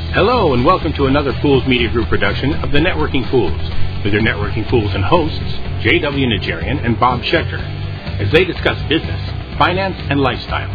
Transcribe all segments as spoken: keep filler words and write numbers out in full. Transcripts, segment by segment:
Hello and welcome to another Fools Media Group production of the Networking Fools, with your Networking Fools and hosts, J W Najarian and Bob Schechter, as they discuss business, finance, and lifestyle.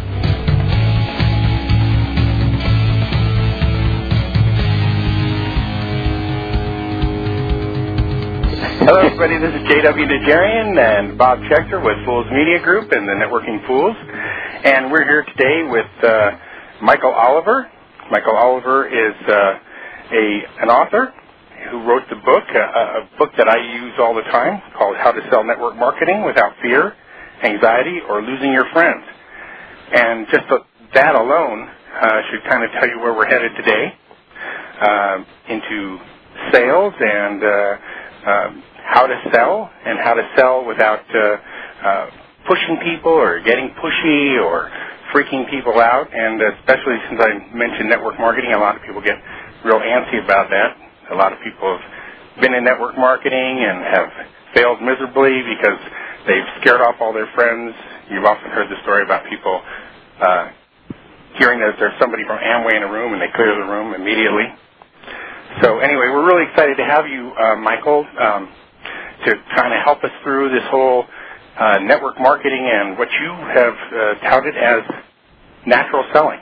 Hello everybody, this is J W Najarian and Bob Schechter with Fools Media Group and the Networking Fools, and we're here today with uh, Michael Oliver. Michael Oliver is uh, a an author who wrote the book, uh, a book that I use all the time, called How to Sell Network Marketing Without Fear, Anxiety, or Losing Your Friends. And just that alone uh, should kind of tell you where we're headed today, uh, into sales and uh, um, how to sell, and how to sell without uh, uh, pushing people or getting pushy or freaking people out. And especially since I mentioned network marketing, a lot of people get real antsy about that. A lot of people have been in network marketing and have failed miserably because they've scared off all their friends. You've often heard the story about people uh, hearing that there's somebody from Amway in a room and they clear the room immediately. So anyway, we're really excited to have you, uh, Michael, um, to kind of help us through this whole uh, network marketing and what you have uh, touted as natural selling.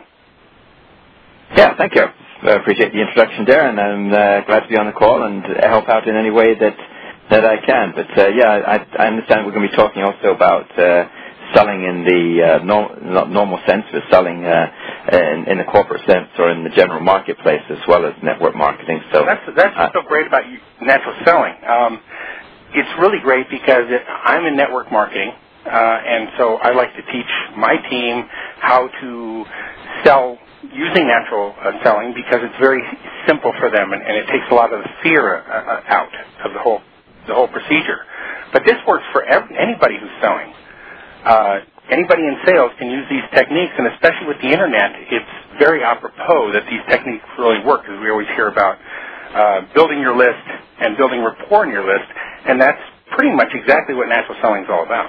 Yeah, thank you. I appreciate the introduction there, and I'm uh, glad to be on the call and help out in any way that that I can. But uh, yeah, I, I understand we're going to be talking also about uh, selling in the uh, no, normal sense, or selling uh, in, in the corporate sense or in the general marketplace, as well as network marketing. So that's that's what's uh, so great about natural selling. Um, it's really great because it, I'm in network marketing, uh, and so I like to teach my team how to sell using natural uh, selling, because it's very simple for them, and, and it takes a lot of the fear uh, out of the whole the whole procedure. But this works for every, anybody who's selling. Uh, anybody in sales can use these techniques, and especially with the internet, it's very apropos that these techniques really work, because we always hear about uh, building your list and building rapport in your list, and that's pretty much exactly what natural selling is all about.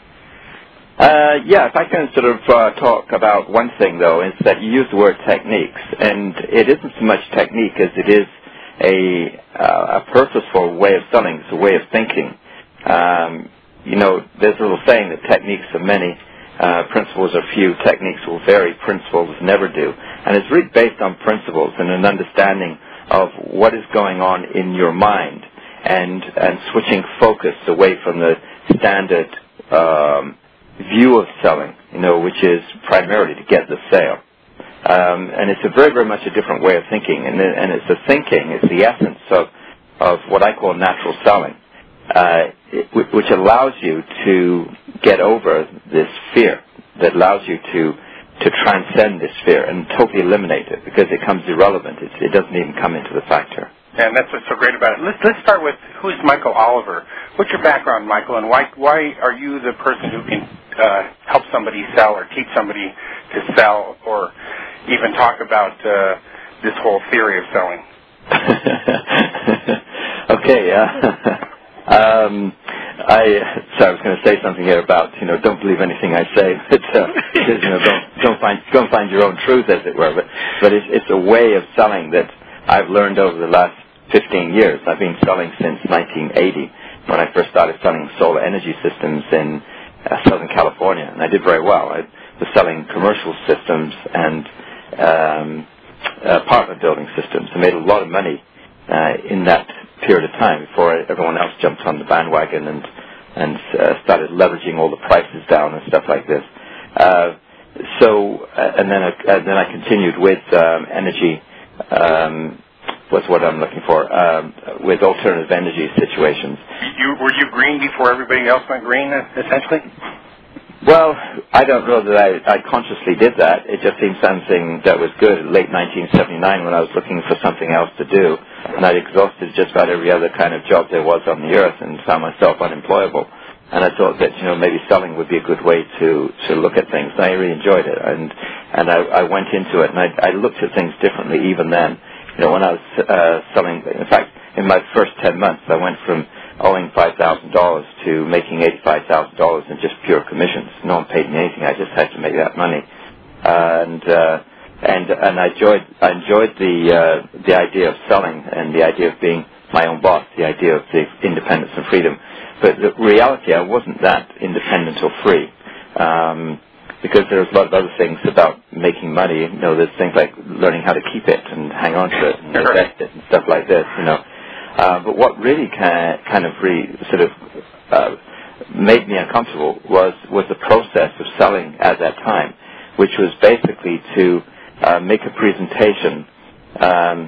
Uh, yeah, if I can sort of uh, talk about one thing, though, is that you use the word techniques, and it isn't so much technique as it is a, uh, a purposeful way of selling. It's a way of thinking. Um, you know, there's a little saying that techniques are many, uh, principles are few. Techniques will vary, principles never do. And it's really based on principles and an understanding of what is going on in your mind, and, and switching focus away from the standard um, view of selling, you know, which is primarily to get the sale. Um, and it's a very, very much a different way of thinking. And, and it's the thinking, it's the essence of, of what I call natural selling, uh, it, which allows you to get over this fear, that allows you to, to transcend this fear and totally eliminate it, because it becomes irrelevant. It, it doesn't even come into the factor. And that's what's so great about it. Let's, let's start with, who's Michael Oliver? What's your background, Michael, and why why are you the person who can uh, help somebody sell, or teach somebody to sell, or even talk about uh, this whole theory of selling? Okay. Uh, um, I so I was going to say something here about, you know, don't believe anything I say, but uh, because, you know, don't don't find don't find your own truth, as it were. But but it's, it's a way of selling that I've learned over the last fifteen years. I've been selling since nineteen eighty, when I first started selling solar energy systems in uh, Southern California, and I did very well. I was selling commercial systems and um, uh, apartment building systems. I made a lot of money uh, in that period of time before everyone else jumped on the bandwagon and and uh, started leveraging all the prices down and stuff like this. Uh, so, uh, and then I, uh, then I continued with um, energy. Um, was what I'm looking for, um, with alternative energy situations. You, were you green before everybody else went green, essentially? Well, I don't know that I, I consciously did that. It just seemed something that was good. Late nineteen seventy-nine, when I was looking for something else to do, and I'd exhausted just about every other kind of job there was on the earth and found myself unemployable. And I thought that, you know, maybe selling would be a good way to, to look at things. And I really enjoyed it, and and I, I went into it, and I, I looked at things differently even then. You know, when I was uh, selling, in fact, in my first ten months, I went from owing five thousand dollars to making eighty-five thousand dollars in just pure commissions. No one paid me anything. I just had to make that money. And uh, and and I enjoyed I enjoyed the uh, the idea of selling and the idea of being my own boss, the idea of the independence and freedom. But the reality, I wasn't that independent or free, um, because there's a lot of other things about making money. You know, there's things like learning how to keep it and hang on to it and invest it and stuff like this. You know, uh, but what really kind of, kind of re, sort of uh, made me uncomfortable was was the process of selling at that time, which was basically to uh, make a presentation, um,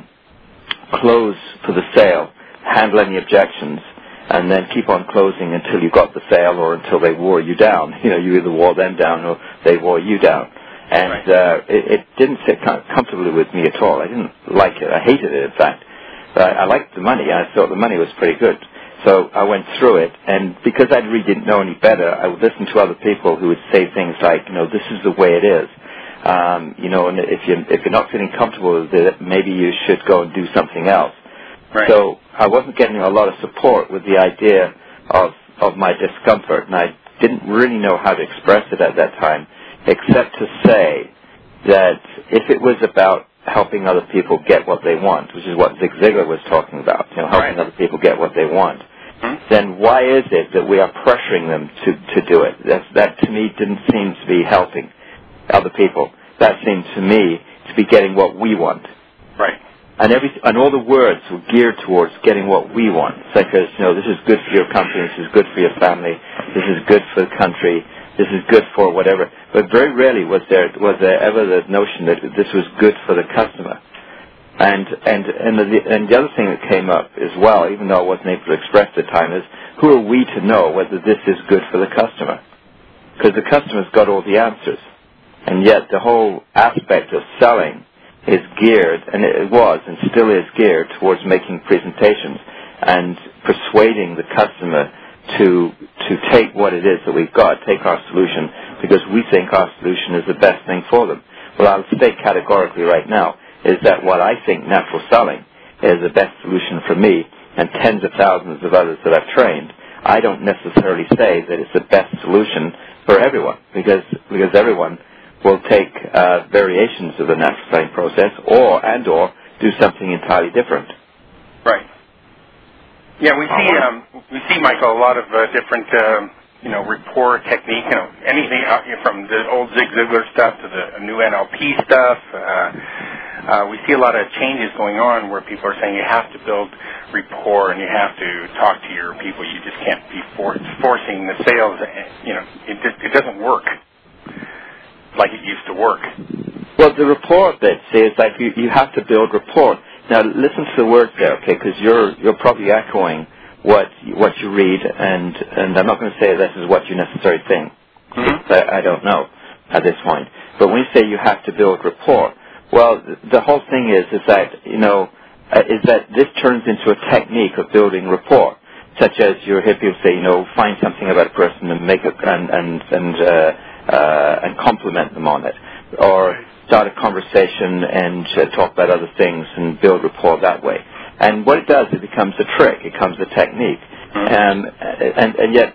close for the sale, handle any objections, and then keep on closing until you got the sale or until they wore you down. You know, you either wore them down or they wore you down. And right. uh, it, it didn't sit comfortably with me at all. I didn't like it. I hated it, in fact. But I, I liked the money. I thought the money was pretty good. So I went through it, and because I really didn't know any better, I would listen to other people who would say things like, you know, this is the way it is. Um, you know, and if, you, if you're not feeling comfortable with it, maybe you should go and do something else. Right. So I wasn't getting a lot of support with the idea of, of my discomfort, and I didn't really know how to express it at that time, except to say that if it was about helping other people get what they want, which is what Zig Ziglar was talking about, you know, helping right. other people get what they want, hmm? then why is it that we are pressuring them to, to do it? That's, that, to me, didn't seem to be helping other people. That seemed to me to be getting what we want. Right. And every and all the words were geared towards getting what we want. Such as, you know, this is good for your company, this is good for your family, this is good for the country, this is good for whatever. But very rarely was there was there ever the notion that this was good for the customer. And and and the, and the other thing that came up as well, even though I wasn't able to express at the time, is who are we to know whether this is good for the customer? Because the customer's got all the answers. And yet the whole aspect of selling is geared, and it was and still is geared towards making presentations and persuading the customer to to take what it is that we've got, take our solution, because we think our solution is the best thing for them. Well, I'll state categorically right now is that what I think natural selling is the best solution for me and tens of thousands of others that I've trained, I don't necessarily say that it's the best solution for everyone, because because everyone will take uh, variations of the natural selling process, or and or do something entirely different. Right. Yeah, we see um, we see, Michael, a lot of uh, different um, you know rapport technique. You know, anything out here from the old Zig Ziglar stuff to the new N L P stuff. Uh, uh, we see a lot of changes going on where people are saying you have to build rapport and you have to talk to your people. You just can't be for- forcing the sales. You know, it just, it doesn't work like it used to work. Well, the rapport bit, see, it's like you, you have to build rapport. Now, listen to the words there, okay, because you're you're probably echoing what what you read, and, and I'm not going to say this is what you necessarily think. Mm-hmm. I, I don't know at this point. But when you say you have to build rapport, well, the whole thing is is that, you know, uh, is that this turns into a technique of building rapport, such as you hear people say, you know, find something about a person and make it, and, and, and uh, Uh, and compliment them on it, or start a conversation and uh, talk about other things and build rapport that way. And what it does, it becomes a trick, it becomes a technique. Um, and, and yet,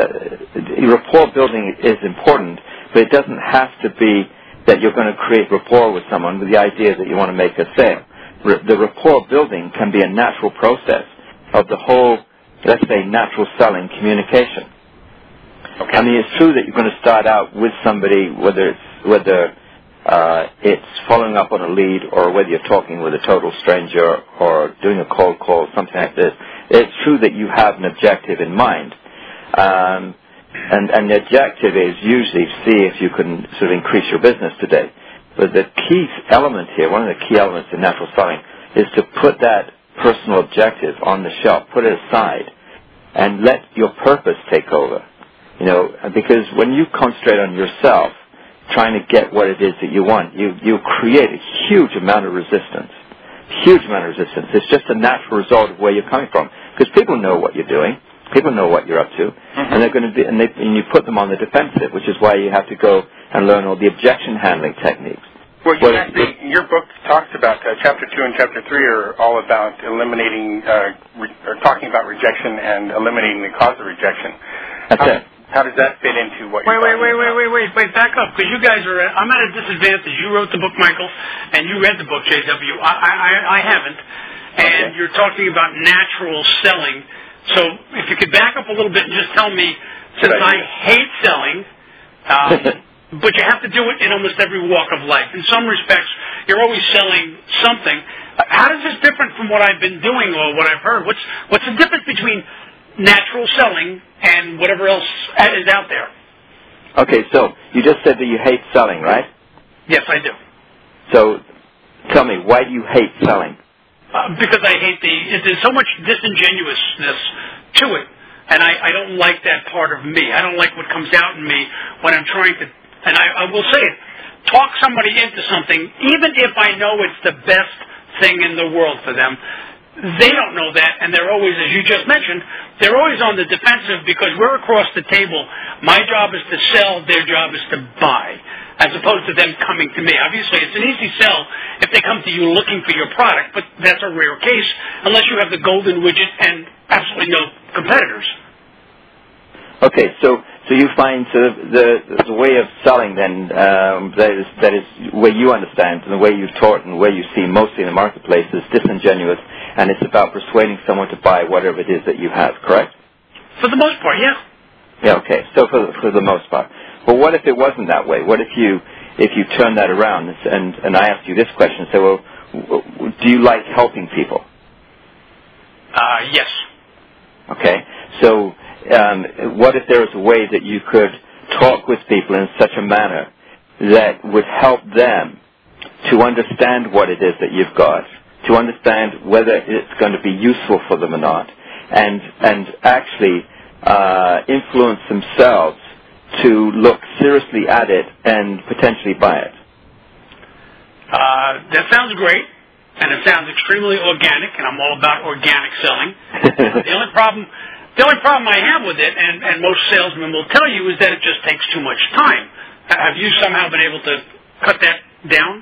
uh, rapport building is important, but it doesn't have to be that you're going to create rapport with someone with the idea that you want to make a sale. R- the rapport building can be a natural process of the whole, let's say, natural selling communication. Okay. I mean, it's true that you're going to start out with somebody, whether it's whether uh, it's following up on a lead or whether you're talking with a total stranger or doing a cold call, something like this. It's true that you have an objective in mind, um, and, and the objective is usually to see if you can sort of increase your business today. But the key element here, one of the key elements in natural selling, is to put that personal objective on the shelf, put it aside, and let your purpose take over. You know, because when you concentrate on yourself, trying to get what it is that you want, you, you create a huge amount of resistance. Huge amount of resistance. It's just a natural result of where you're coming from. Because people know what you're doing. People know what you're up to. Mm-hmm. And they're going to be, and, they, and you put them on the defensive, which is why you have to go and learn all the objection handling techniques. Well, you actually, your book talks about, uh, chapter two and chapter three are all about eliminating, uh, re- or talking about rejection and eliminating the cause of rejection. That's how, it. How does that fit into what wait, you're wait, wait, talking wait, about? wait, wait, wait, back up, because you guys are, at, I'm at a disadvantage. You wrote the book, Michael, and you read the book, J W. I, I, I haven't, and Okay. you're talking about natural selling. So if you could back up a little bit and just tell me, since Good I idea. hate selling, um, but you have to do it in almost every walk of life. In some respects, you're always selling something. Uh, How does this different from what I've been doing or what I've heard? What's what's the difference between natural selling and whatever else is out there? Okay, so you just said that you hate selling, right? Yes, I do. So tell me, why do you hate selling? Uh, because I hate the, there's so much disingenuousness to it, and I, I don't like that part of me. I don't like what comes out in me when I'm trying to, and I, I will say it, talk somebody into something, even if I know it's the best thing in the world for them. They don't know that, and they're always, as you just mentioned, they're always on the defensive because we're across the table. My job is to sell, their job is to buy, as opposed to them coming to me. Obviously, it's an easy sell if they come to you looking for your product, but that's a rare case unless you have the golden widget and absolutely no competitors. Okay, so so you find sort of the the way of selling then um, that is that is where you understand and the way you've taught and the way you see mostly in the marketplace is disingenuous, and it's about persuading someone to buy whatever it is that you have, correct? For the most part, yeah. Yeah. Okay. So for for the most part, but what if it wasn't that way? What if you if you turn that around and and I asked you this question? Say, well, do you like helping people? Uh, yes. Okay. So. Um, what if there was a way that you could talk with people in such a manner that would help them to understand what it is that you've got, to understand whether it's going to be useful for them or not, and and actually uh, influence themselves to look seriously at it and potentially buy it? Uh, that sounds great, and it sounds extremely organic, and I'm all about organic selling. The only problem... The only problem I have with it, and, and most salesmen will tell you, is that it just takes too much time. Have you somehow been able to cut that down?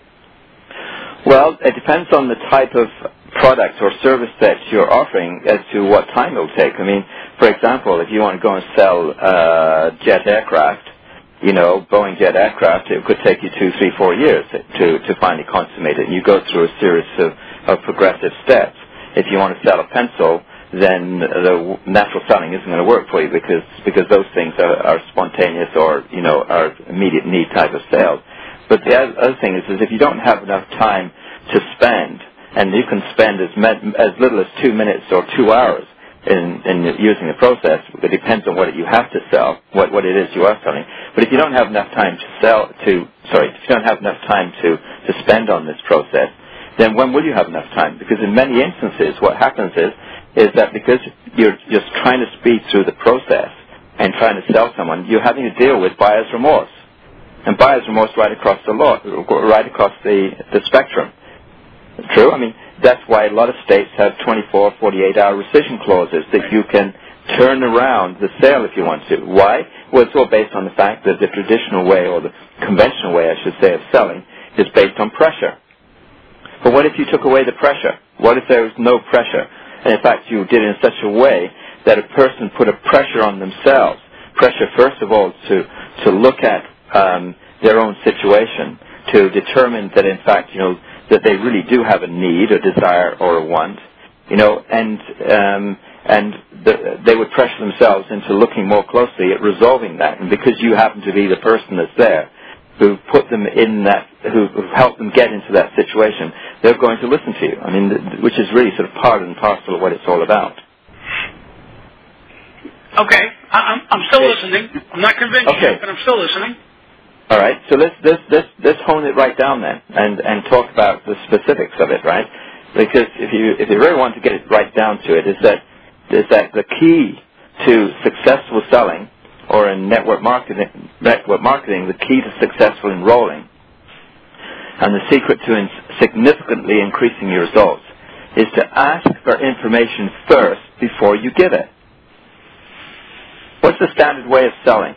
Well, it depends on the type of product or service that you're offering as to what time it'll take. I mean, for example, if you want to go and sell uh, jet aircraft, you know, Boeing jet aircraft, it could take you two, three, four years to, to finally consummate it. And you go through a series of, of progressive steps. If you want to sell a pencil, then the natural selling isn't going to work for you because because those things are, are spontaneous or, you know, are immediate need type of sales. But the other thing is, is if you don't have enough time to spend, and you can spend as med- as little as two minutes or two hours in, in using the process, it depends on what you have to sell, what, what it is you are selling. But if you don't have enough time to sell, to sorry, if you don't have enough time to, to spend on this process, then when will you have enough time? Because in many instances, what happens is, is that because you're just trying to speed through the process and trying to sell someone, you're having to deal with buyer's remorse. And buyer's remorse right across the law, right across the, the spectrum. True? I mean, that's why a lot of states have twenty-four, forty-eight hour rescission clauses that you can turn around the sale if you want to. Why? Well, it's all based on the fact that the traditional way, or the conventional way, I should say, of selling is based on pressure. But what if you took away the pressure? What if there was no pressure? And in fact, you did it in such a way that a person put a pressure on themselves. Pressure, first of all, to, to look at um, their own situation, to determine that, in fact, you know, that they really do have a need, a desire, or a want, you know, and um, and the, they would pressure themselves into looking more closely at resolving that. And because you happen to be the person that's there, who put them in that, who helped them get into that situation, they're going to listen to you. I mean, which is really sort of part and parcel of what it's all about. Okay, I'm, I'm still listening. I'm not convinced okay. yet, but I'm still listening. All right, so let's let's let's let's hone it right down then, and and talk about the specifics of it, right? Because if you if you really want to get it right down to it, is that is that the key to successful selling, or in network marketing, network marketing, the key to successful enrolling, and the secret to in significantly increasing your results, is to ask for information first before you give it. What's the standard way of selling?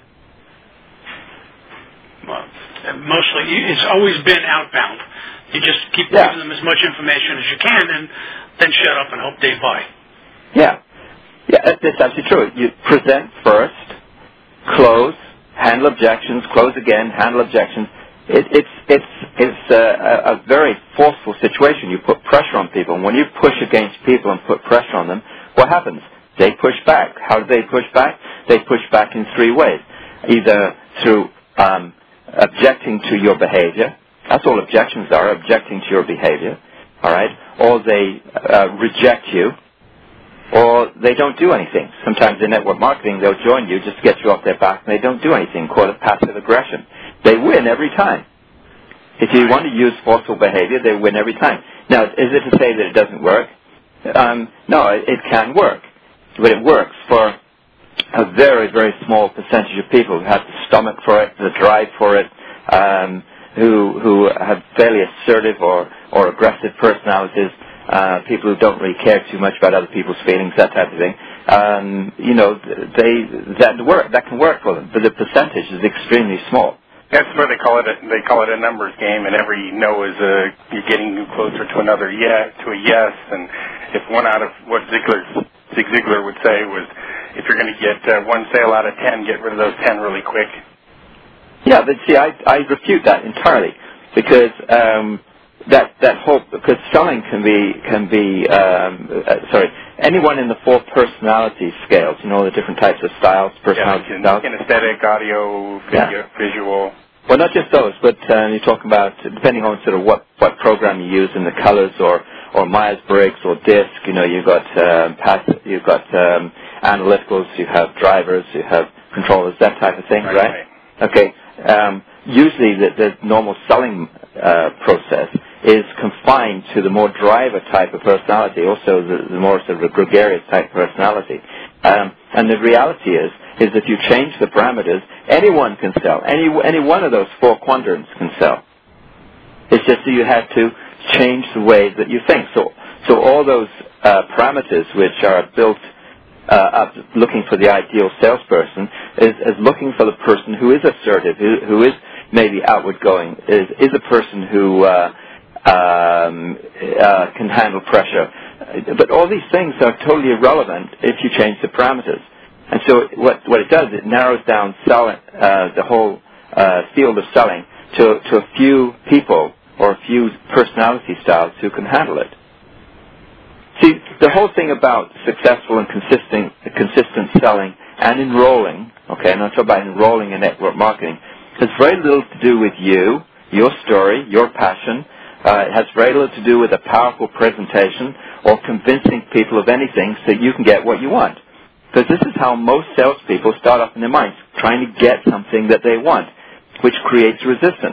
Well, mostly, it's always been outbound. You just keep yeah. giving them as much information as you can, and then shut up and hope they buy. Yeah, yeah, that's absolutely true. You present first, close, handle objections, close again, handle objections. It, it's it's it's a, a very forceful situation. You put pressure on people, and when you push against people and put pressure on them, what happens? They push back. How do they push back? They push back in three ways. Either through um, objecting to your behavior. That's all objections are, objecting to your behavior. All right? Or they uh, reject you, or they don't do anything. Sometimes in network marketing, they'll join you just to get you off their back, and they don't do anything, call it passive aggression. They win every time. If you want to use forceful behavior, they win every time. Now, is it to say that it doesn't work? Um, no, it, it can work. But it works for a very, very small percentage of people who have the stomach for it, the drive for it, um, who who have fairly assertive or, or aggressive personalities, uh, people who don't really care too much about other people's feelings, that type of thing. Um, you know, they that work that can work for them, but the percentage is extremely small. That's where they call it. A, they call it a numbers game, and every no is a you're getting closer to another yes, to a yes. And if one out of what Ziglar Zig Ziglar would say was, if you're going to get uh, one sale out of ten, get rid of those ten really quick. Yeah, but see, I I refute that entirely because um, that that whole because selling can be can be um, uh, sorry anyone in the four personality scales, you know, the different types of styles, personality yeah, styles. Kinesthetic, audio, video, yeah. visual. Well, not just those, but uh, you're talking about, depending on sort of what, what program you use in the colors or, or Myers-Briggs or DISC, you know, you've got, um, passive, you've got um, analyticals, you have drivers, you have controllers, that type of thing, right? right? right. Okay. Um, usually the, the normal selling uh, process is confined to the more driver type of personality, also the, the more sort of a gregarious type personality. Um, and the reality is, is if you change the parameters, anyone can sell. Any any one of those four quadrants can sell. It's just that you have to change the way that you think. So so all those uh, parameters which are built uh, up looking for the ideal salesperson is, is looking for the person who is assertive, who, who is maybe outward going, is, is a person who uh, um, uh, can handle pressure. But all these things are totally irrelevant if you change the parameters. And so what, what it does, it narrows down sell, uh, the whole uh, field of selling to, to a few people or a few personality styles who can handle it. See, the whole thing about successful and consistent, consistent selling and enrolling, okay, and I'm talking about enrolling in network marketing, has very little to do with you, your story, your passion. Uh, it has very little to do with a powerful presentation or convincing people of anything so that you can get what you want. Because this is how most salespeople start off in their minds, trying to get something that they want, which creates resistance.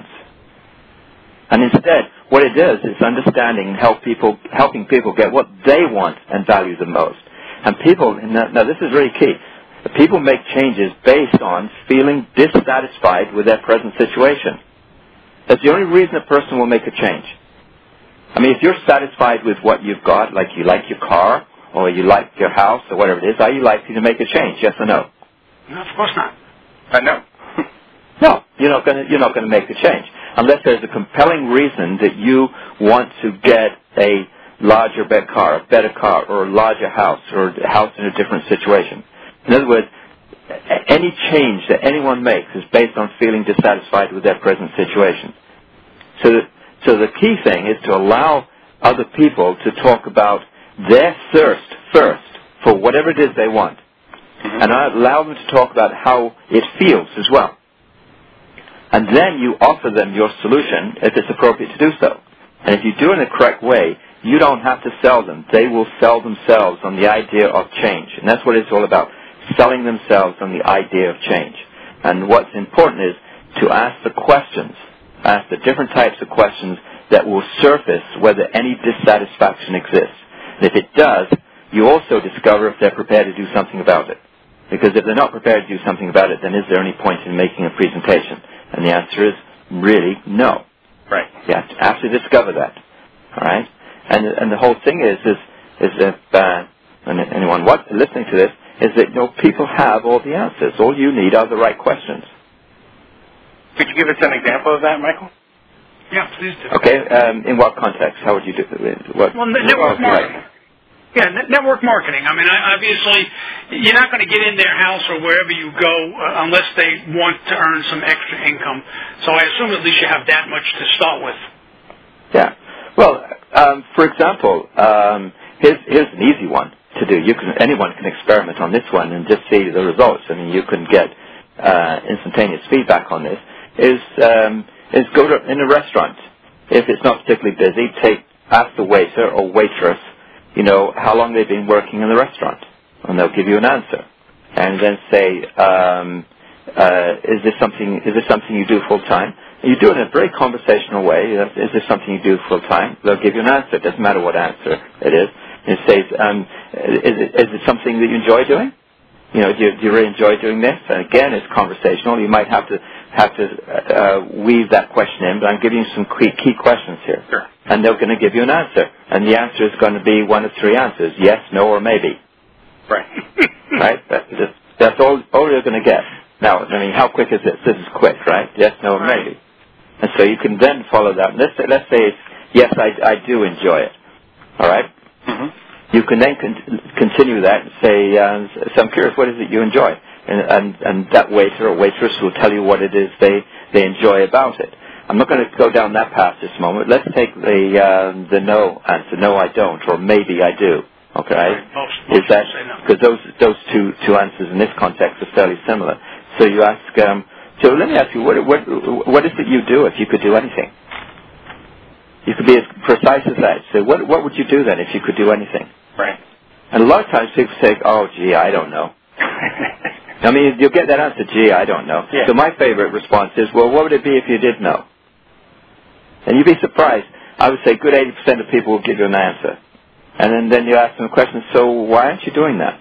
And instead, what it does is understanding and help people, helping people get what they want and value the most. And people, now this is really key, people make changes based on feeling dissatisfied with their present situation. That's the only reason a person will make a change. I mean, if you're satisfied with what you've got, like you like your car, or you like your house, or whatever it is, are you likely to make a change? Yes or no? No, of course not. Uh, no. No, you're not going to. You're not going to make the change unless there's a compelling reason that you want to get a larger better car, a better car, or a larger house, or a house in a different situation. In other words, any change that anyone makes is based on feeling dissatisfied with their present situation. So, that, so the key thing is to allow other people to talk about their thirst first for whatever it is they want. Mm-hmm. And I allow them to talk about how it feels as well. And then you offer them your solution if it's appropriate to do so. And if you do it in the correct way, you don't have to sell them. They will sell themselves on the idea of change. And that's what it's all about, selling themselves on the idea of change. And what's important is to ask the questions, ask the different types of questions that will surface whether any dissatisfaction exists. And if it does, you also discover if they're prepared to do something about it. Because if they're not prepared to do something about it, then is there any point in making a presentation? And the answer is really no. Right. You have to, have to discover that. All right? And and the whole thing is, is, is if uh, and anyone what, listening to this, is that you know, people have all the answers. All you need are the right questions. Could you give us an example of that, Michael? Yeah, please do. Okay, um, in what context? How would you do it? What, well, network marketing. Yeah, net- network marketing. I mean, I, obviously, you're not going to get in their house or wherever you go uh, unless they want to earn some extra income. So I assume at least you have that much to start with. Yeah. Well, um, for example, um, here's, here's an easy one to do. You can anyone can experiment on this one and just see the results. I mean, you can get uh, instantaneous feedback on this. Is um, is go to in a restaurant. If it's not particularly busy, take ask the waiter or waitress, you know, how long they've been working in the restaurant, and they'll give you an answer. And then say, um, uh, is this something? Is this something you do full time? You do it in a very conversational way. Is this something you do full time? They'll give you an answer. It doesn't matter what answer it is. And it says, um, is it is it something that you enjoy doing? You know, do you, do you really enjoy doing this? And again, it's conversational. You might have to have to uh, weave that question in, but I'm giving you some key, key questions here. Sure. And they're going to give you an answer. And the answer is going to be one of three answers, yes, no, or maybe. Right. Right? That, that, that's all, all you're going to get. Now, I mean, how quick is this? This is quick, right? Yes, no, or Right. maybe. And so you can then follow that. Let's say, let's say it's, yes, I, I do enjoy it. All right? Mm-hmm. You can then con- continue that and say, uh, so I'm curious, what is it you enjoy? And, and, and that waiter or waitress will tell you what it is they, they enjoy about it. I'm not going to go down that path this moment. Let's take the uh, the no answer. No, I don't, or maybe I do. Okay, Right. Most, most is that say no. because those those two two answers in this context are fairly similar? So you ask. Um, so let me ask you, what what what is it you do if you could do anything? You could be as precise as that. So what what would you do then if you could do anything? Right. And a lot of times people say, "Oh, gee, I don't know." I mean, you'll get that answer, gee, I don't know. Yeah. So my favorite response is, well, what would it be if you did know? And you'd be surprised. I would say good eighty percent of people will give you an answer. And then, then you ask them a question, so why aren't you doing that?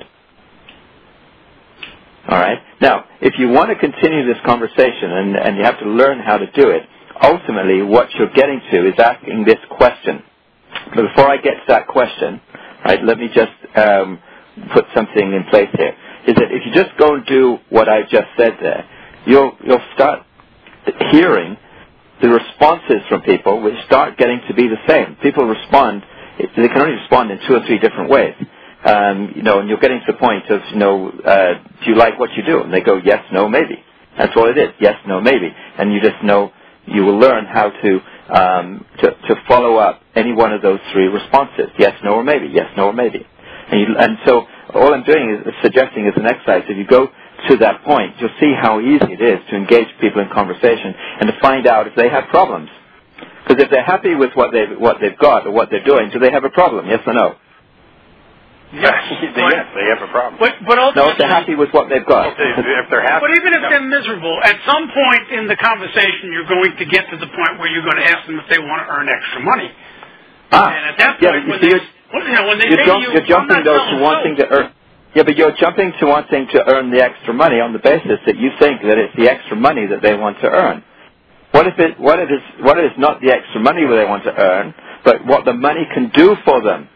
All right? Now, if you want to continue this conversation, and, and you have to learn how to do it, ultimately what you're getting to is asking this question. But before I get to that question, right, let me just um, put something in place here. Is that if you just go and do what I just said there, you'll you'll start hearing the responses from people which start getting to be the same. People respond, they can only respond in two or three different ways. Um, you know, and you're getting to the point of, you know, uh, do you like what you do? And they go, yes, no, maybe. That's all it is, yes, no, maybe. And you just know, you will learn how to, um, to, to follow up any one of those three responses, yes, no, or maybe, yes, no, or maybe. And, you, and so all I'm doing is suggesting as an exercise, if you go to that point, you'll see how easy it is to engage people in conversation and to find out if they have problems. Because if they're happy with what they've, what they've got or what they're doing, do they have a problem, yes or no? Yes, yes, they have a problem. But, but No, ultimately, if they're happy with what they've got. If, if they're happy. but even if no. they're miserable, at some point in the conversation, you're going to get to the point where you're going to ask them if they want to earn extra money. Ah, And at that yeah, point, but you when see, they, you're, well, you know, when they you're, say jump, to you, you're jumping I'm not though to selling wanting soap. to earn. Yeah, but you're jumping to wanting to earn the extra money on the basis that you think that it's the extra money that they want to earn. What if it? What if it's? What if it's not the extra money that they want to earn, but what the money can do for them?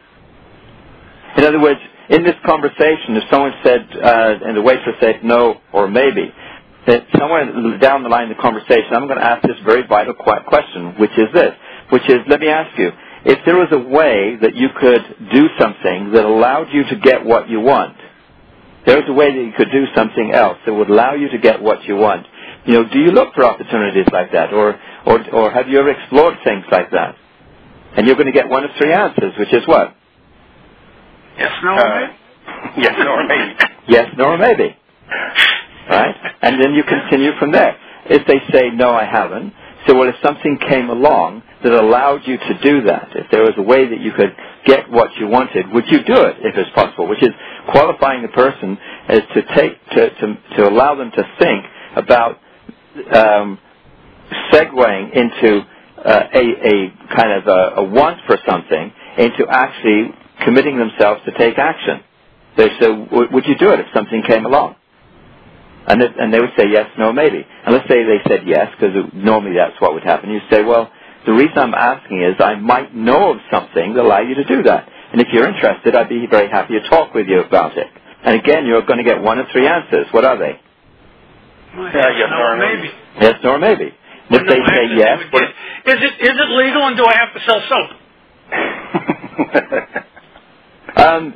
In other words, in this conversation, if someone said, uh, and the waitress said no or maybe, that somewhere down the line in the conversation, I'm going to ask this very vital question, which is this, which is, let me ask you, if there was a way that you could do something that allowed you to get what you want, there was a way that you could do something else that would allow you to get what you want. You know, do you look for opportunities like that, or, or, or have you ever explored things like that? And you're going to get one of three answers, which is what? Yes, no, Uh, maybe. yes, no, or maybe. Yes, no, or maybe. Right? And then you continue from there. If they say, no, I haven't, so well, if something came along that allowed you to do that, if there was a way that you could get what you wanted, would you do it if it's possible? Which is qualifying the person as to take, to, to, to allow them to think about um, segueing into uh, a, a kind of a, a want for something into actually committing themselves to take action. They say, would you do it if something came along? And, it, and they would say yes, no, maybe. And let's say they said yes, because normally that's what would happen. You say, well, the reason I'm asking is I might know of something that allow you to do that. And if you're interested, I'd be very happy to talk with you about it. And again, you're going to get one of three answers. What are they? Well, Yeah, yes, no, or maybe. Yes, no, or maybe. And if Well, they no say answer, yes, they would get, is it is it legal, and do I have to sell soap? Um,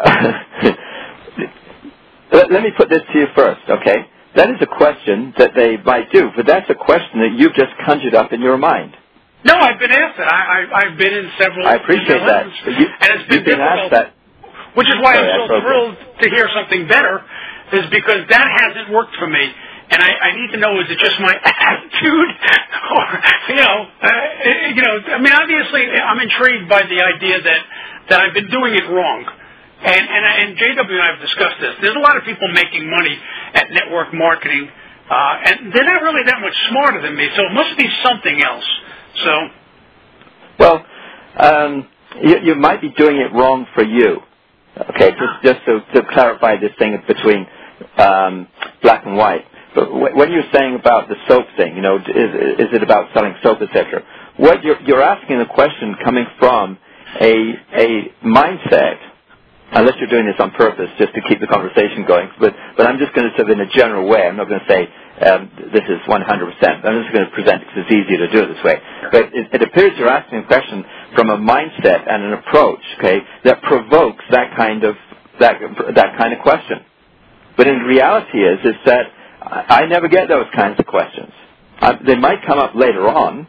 let, let me put this to you first, okay? That is a question that they might do, but that's a question that you've just conjured up in your mind. No, I've been asked that. I, I, I've been in several. I appreciate that. But you, and it's been you've been difficult, asked that. Which is why Sorry, I'm so thrilled to hear something better, is because that hasn't worked for me. And I, I need to know, is it just my attitude? Or, you know, uh, you know, I mean, obviously, I'm intrigued by the idea that, that I've been doing it wrong. And, and, and J W and I have discussed this. There's a lot of people making money at network marketing, uh, and they're not really that much smarter than me, so it must be something else. So, Well, um, you, you might be doing it wrong for you. Okay, just, just to, to clarify this thing between um, black and white. But w- when you're saying about the soap thing, you know, is, is it about selling soap, et cetera? What you're, you're asking the question coming from a a mindset, unless you're doing this on purpose, just to keep the conversation going. But but I'm just going to say it in a general way. I'm not going to say um, this is one hundred percent. I'm just going to present it because it's easier to do it this way. But it, it appears you're asking a question from a mindset and an approach, okay, that provokes that kind of that that kind of question. But in reality is is that I, I never get those kinds of questions. I, they might come up later on.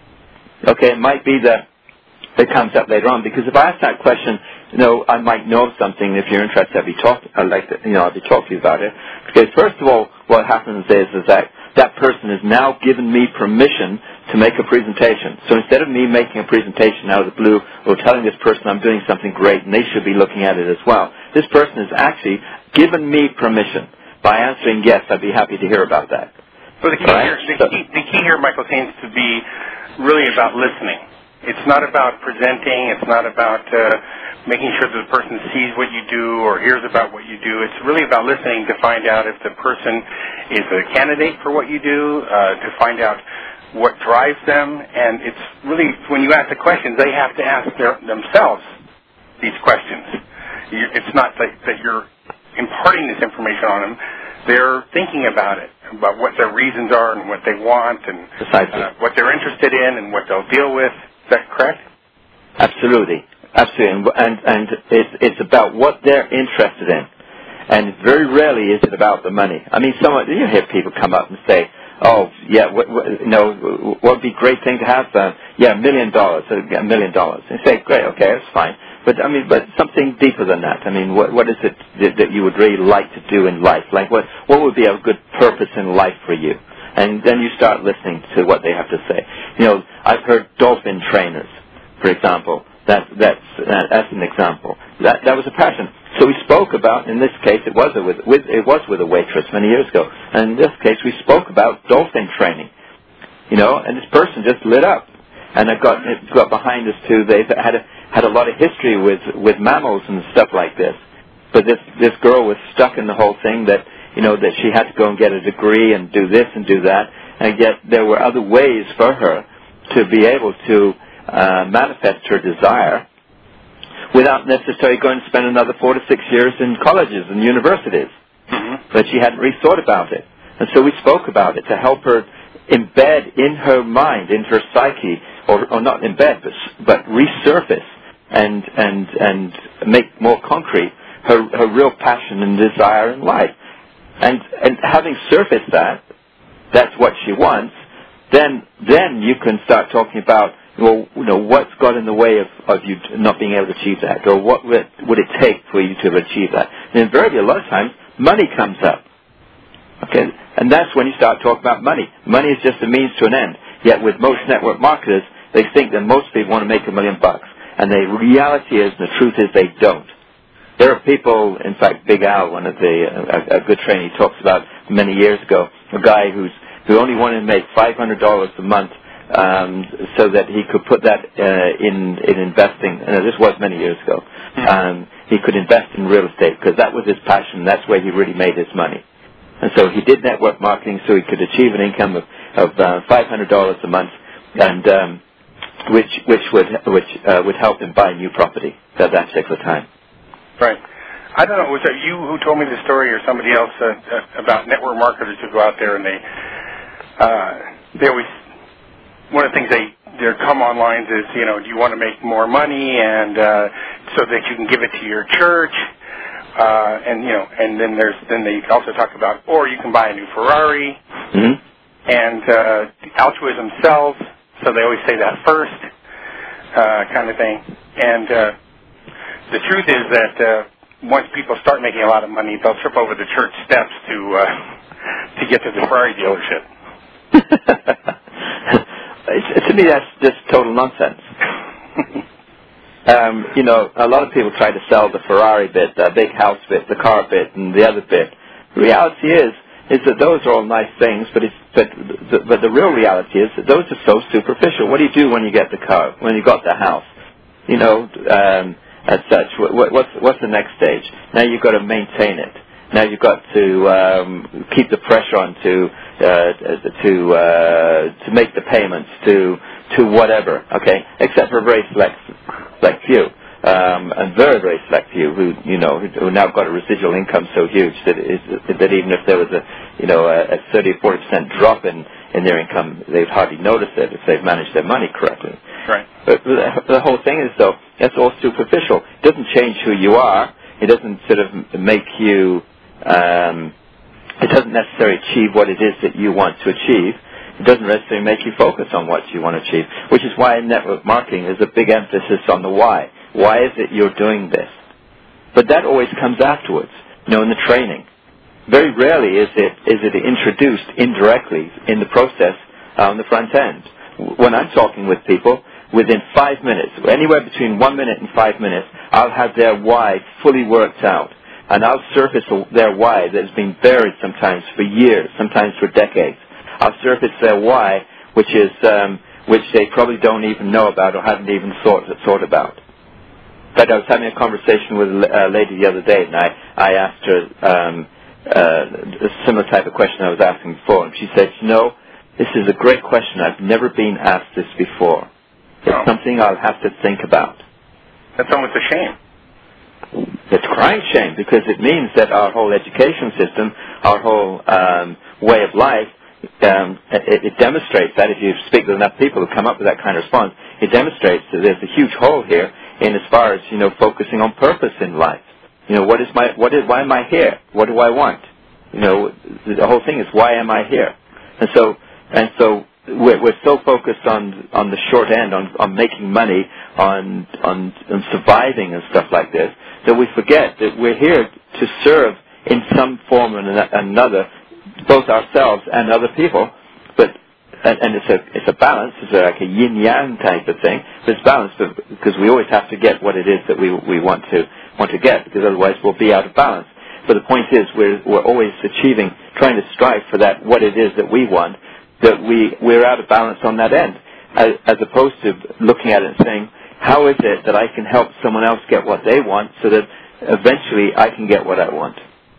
Okay, it might be that it comes up later on, because if I ask that question, you know, I might know something. If you're interested, I'd be talk. I'd like to, you know, I'd be talking to you about it. Because first of all, what happens is is that that person has now given me permission to make a presentation. So instead of me making a presentation out of the blue or telling this person I'm doing something great and they should be looking at it as well, this person has actually given me permission by answering yes. I'd be happy to hear about that. So the key, right? here, the, so, key, the key here, Michael, seems to be really about listening. It's not about presenting. It's not about uh, making sure that the person sees what you do or hears about what you do. It's really about listening to find out if the person is a candidate for what you do, uh, to find out what drives them. And it's really, when you ask the questions, they have to ask their, themselves these questions. You, it's not that, that you're imparting this information on them. They're thinking about it, about what their reasons are and what they want and uh, what they're interested in and what they'll deal with. Is that correct? Absolutely. Absolutely. And, and it's, it's about what they're interested in. And very rarely is it about the money. I mean, someone, you hear people come up and say, oh, yeah, what, what, you know, what would be a great thing to have? Uh, yeah, a million dollars, a million dollars. And you say, great, okay, that's fine. But, I mean, but something deeper than that. I mean, what, what is it that, that you would really like to do in life? Like, what, what would be a good purpose in life for you? And then you start listening to what they have to say. You know, I've heard dolphin trainers, for example. That, that's, uh, that's an example. That, that was a passion. So we spoke about, in this case, it was a, with, with, it was with a waitress many years ago. And in this case, we spoke about dolphin training. You know, and this person just lit up. And it got, it got behind us too. They had a, had a lot of history with, with mammals and stuff like this. But this, this girl was stuck in the whole thing that, you know, that she had to go and get a degree and do this and do that. And yet there were other ways for her to be able to uh, manifest her desire without necessarily going to spend another four to six years in colleges and universities. Mm-hmm. But she hadn't really thought about it. And so we spoke about it to help her embed in her mind, in her psyche, or, or not embed, but, but resurface and, and, and make more concrete her, her real passion and desire in life. And, and having surfaced that, that's what she wants, then, then you can start talking about, well, you know, what's got in the way of, of you not being able to achieve that, or what would, would it take for you to achieve that? And invariably, a lot of times, money comes up. Okay, and that's when you start talking about money. Money is just a means to an end. Yet with most network marketers, they think that most people want to make a million bucks. And the reality is, and the truth is, they don't. There are people, in fact, Big Al, one of the, a, a good trainer, he talks about many years ago, a guy who's, who only wanted to make five hundred dollars a month um, so that he could put that uh, in, in investing. And this was many years ago. Um, he could invest in real estate because that was his passion. That's where he really made his money. And so he did network marketing so he could achieve an income of, of uh, five hundred dollars a month, and um, which which would which uh, would help him buy new property at that particular time. Right. I don't know. Was that you who told me the story, or somebody else uh, uh, about network marketers who go out there and they uh, they always, one of the things they their come-on lines is, you know, do you want to make more money and uh, so that you can give it to your church? Uh, and, you know, and then there's then they also talk about, or you can buy a new Ferrari. Mm-hmm. And uh, altruism sells, so they always say that first, uh, kind of thing. And uh, the truth is that uh, once people start making a lot of money, they'll trip over the church steps to uh, to get to the Ferrari dealership. To me, that's just total nonsense. um, you know, a lot of people try to sell the Ferrari bit, the big house bit, the car bit, and the other bit. The reality is, is that those are all nice things, but it's, but the, but the real reality is that those are so superficial. What do you do when you get the car, when you got the house? You know, um, as such, what, what's what's the next stage? Now you've got to maintain it. Now you've got to um, keep the pressure on to uh, to uh, to make the payments to to whatever. Okay, except for a very select select few. Um, and very, very select few who, you know, who, who now got a residual income so huge that is, that even if there was a, you know, a, a thirty, forty percent drop in, in their income, they'd hardly notice it if they've managed their money correctly. Right. But the, the whole thing is, though, that's all superficial. It doesn't change who you are. It doesn't sort of make you, um, it doesn't necessarily achieve what it is that you want to achieve. It doesn't necessarily make you focus on what you want to achieve, which is why in network marketing there's a big emphasis on the why. Why is it you're doing this? But that always comes afterwards, you know, in the training. Very rarely is it is it introduced indirectly in the process on the front end. When I'm talking with people, within five minutes, anywhere between one minute and five minutes, I'll have their why fully worked out. And I'll surface their why that has been buried sometimes for years, sometimes for decades. I'll surface their why, which is um, which they probably don't even know about or haven't even thought thought about. In fact, I was having a conversation with a lady the other day, and I, I asked her um, uh, a similar type of question I was asking before, and she said, you know, this is a great question. I've never been asked this before. It's oh. something I'll have to think about. That's almost a shame. It's crying shame, because it means that our whole education system, our whole um, way of life, um, it, it demonstrates that if you speak with enough people who come up with that kind of response, it demonstrates that there's a huge hole here in as far as, you know, focusing on purpose in life. You know, what is my, what is, why am I here? What do I want? You know, the whole thing is, why am I here? And so, and so we're, we're so focused on, on the short end, on, on making money, on, on, on surviving and stuff like this, that we forget that we're here to serve in some form or another, both ourselves and other people. But And, and it's a it's a balance. It's like a yin yang type of thing. But it's balanced because we always have to get what it is that we we want to want to get, because otherwise we'll be out of balance. But the point is, we're we're always achieving, trying to strive for that what it is that we want. That we we're out of balance on that end, as, as opposed to looking at it and saying, how is it that I can help someone else get what they want, so that eventually I can get what I want.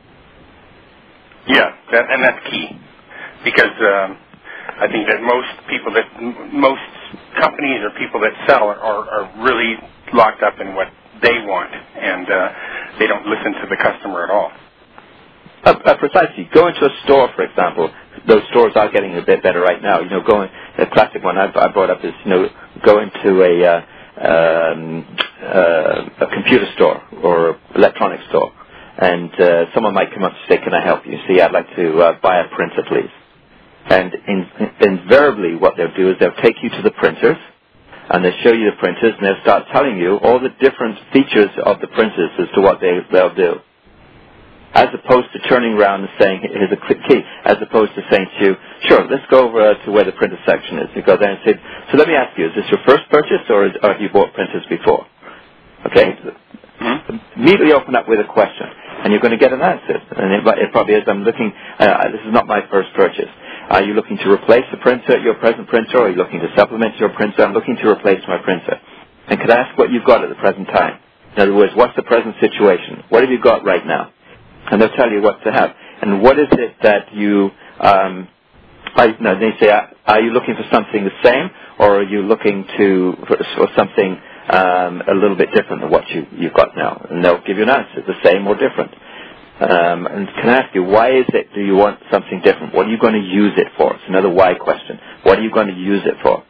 Yeah, that, and that's key, because. Um, I think that most people that, most companies or people that sell are, are, are really locked up in what they want, and uh, they don't listen to the customer at all. Uh, uh, precisely. Go into a store, for example. Those stores are getting a bit better right now. You know, going, a classic one I, I brought up is, you know, go into a, uh, um, uh, a computer store or electronic store, and uh, someone might come up and say, can I help you? See, I'd like to uh, buy a printer, please. And in, invariably what they'll do is they'll take you to the printers, and they'll show you the printers, and they'll start telling you all the different features of the printers as to what they, they'll do. As opposed to turning around and saying, here's a key, as opposed to saying to you, sure, let's go over uh, to where the printer section is. You go there and say, so let me ask you, is this your first purchase, or, is, or have you bought printers before? Okay? Mm-hmm. Immediately open up with a question, and you're going to get an answer. And it, it probably is, I'm looking, uh, this is not my first purchase. Are you looking to replace the printer, your present printer, or are you looking to supplement your printer? I'm looking to replace my printer. And could I ask what you've got at the present time? In other words, what's the present situation? What have you got right now? And they'll tell you what to have. And what is it that you, um, I, no, they say, are you looking for something the same, or are you looking to for, for something um, a little bit different than what you, you've got now? And they'll give you an answer, the same or different. Um, and can I ask you, why is it do you want something different? What are you going to use it for? It's another why question. What are you going to use it for?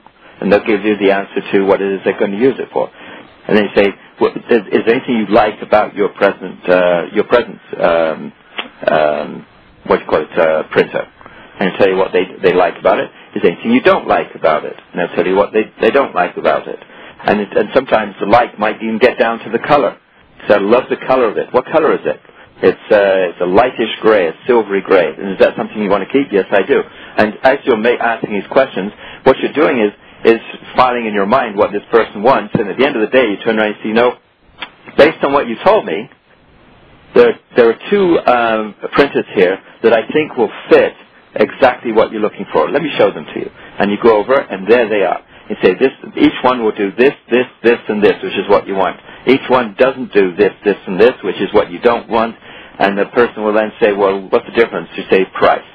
and they'll give you the answer to what it is they're going to use it for. And then you say, well, is, is there anything you like about your present, uh, your present, um, um, what do you call it, uh, printer? And they'll tell you what they they like about it. Is there anything you don't like about it? And they'll tell you what they, they don't like about it. And, it, and sometimes the like might even get down to the color. So I love the color of it. What color is it? It's, uh, it's a lightish gray, a silvery gray. And is that something you want to keep? Yes, I do. And as you're ma- asking these questions, what you're doing is is filing in your mind what this person wants. And at the end of the day, you turn around and say, you know, based on what you told me, there, there are two um, printers here that I think will fit exactly what you're looking for. Let me show them to you. And you go over, and there they are. You say, this, each one will do this, this, this, and this, which is what you want. Each one doesn't do this, this, and this, which is what you don't want. And the person will then say, well, what's the difference? You say, price.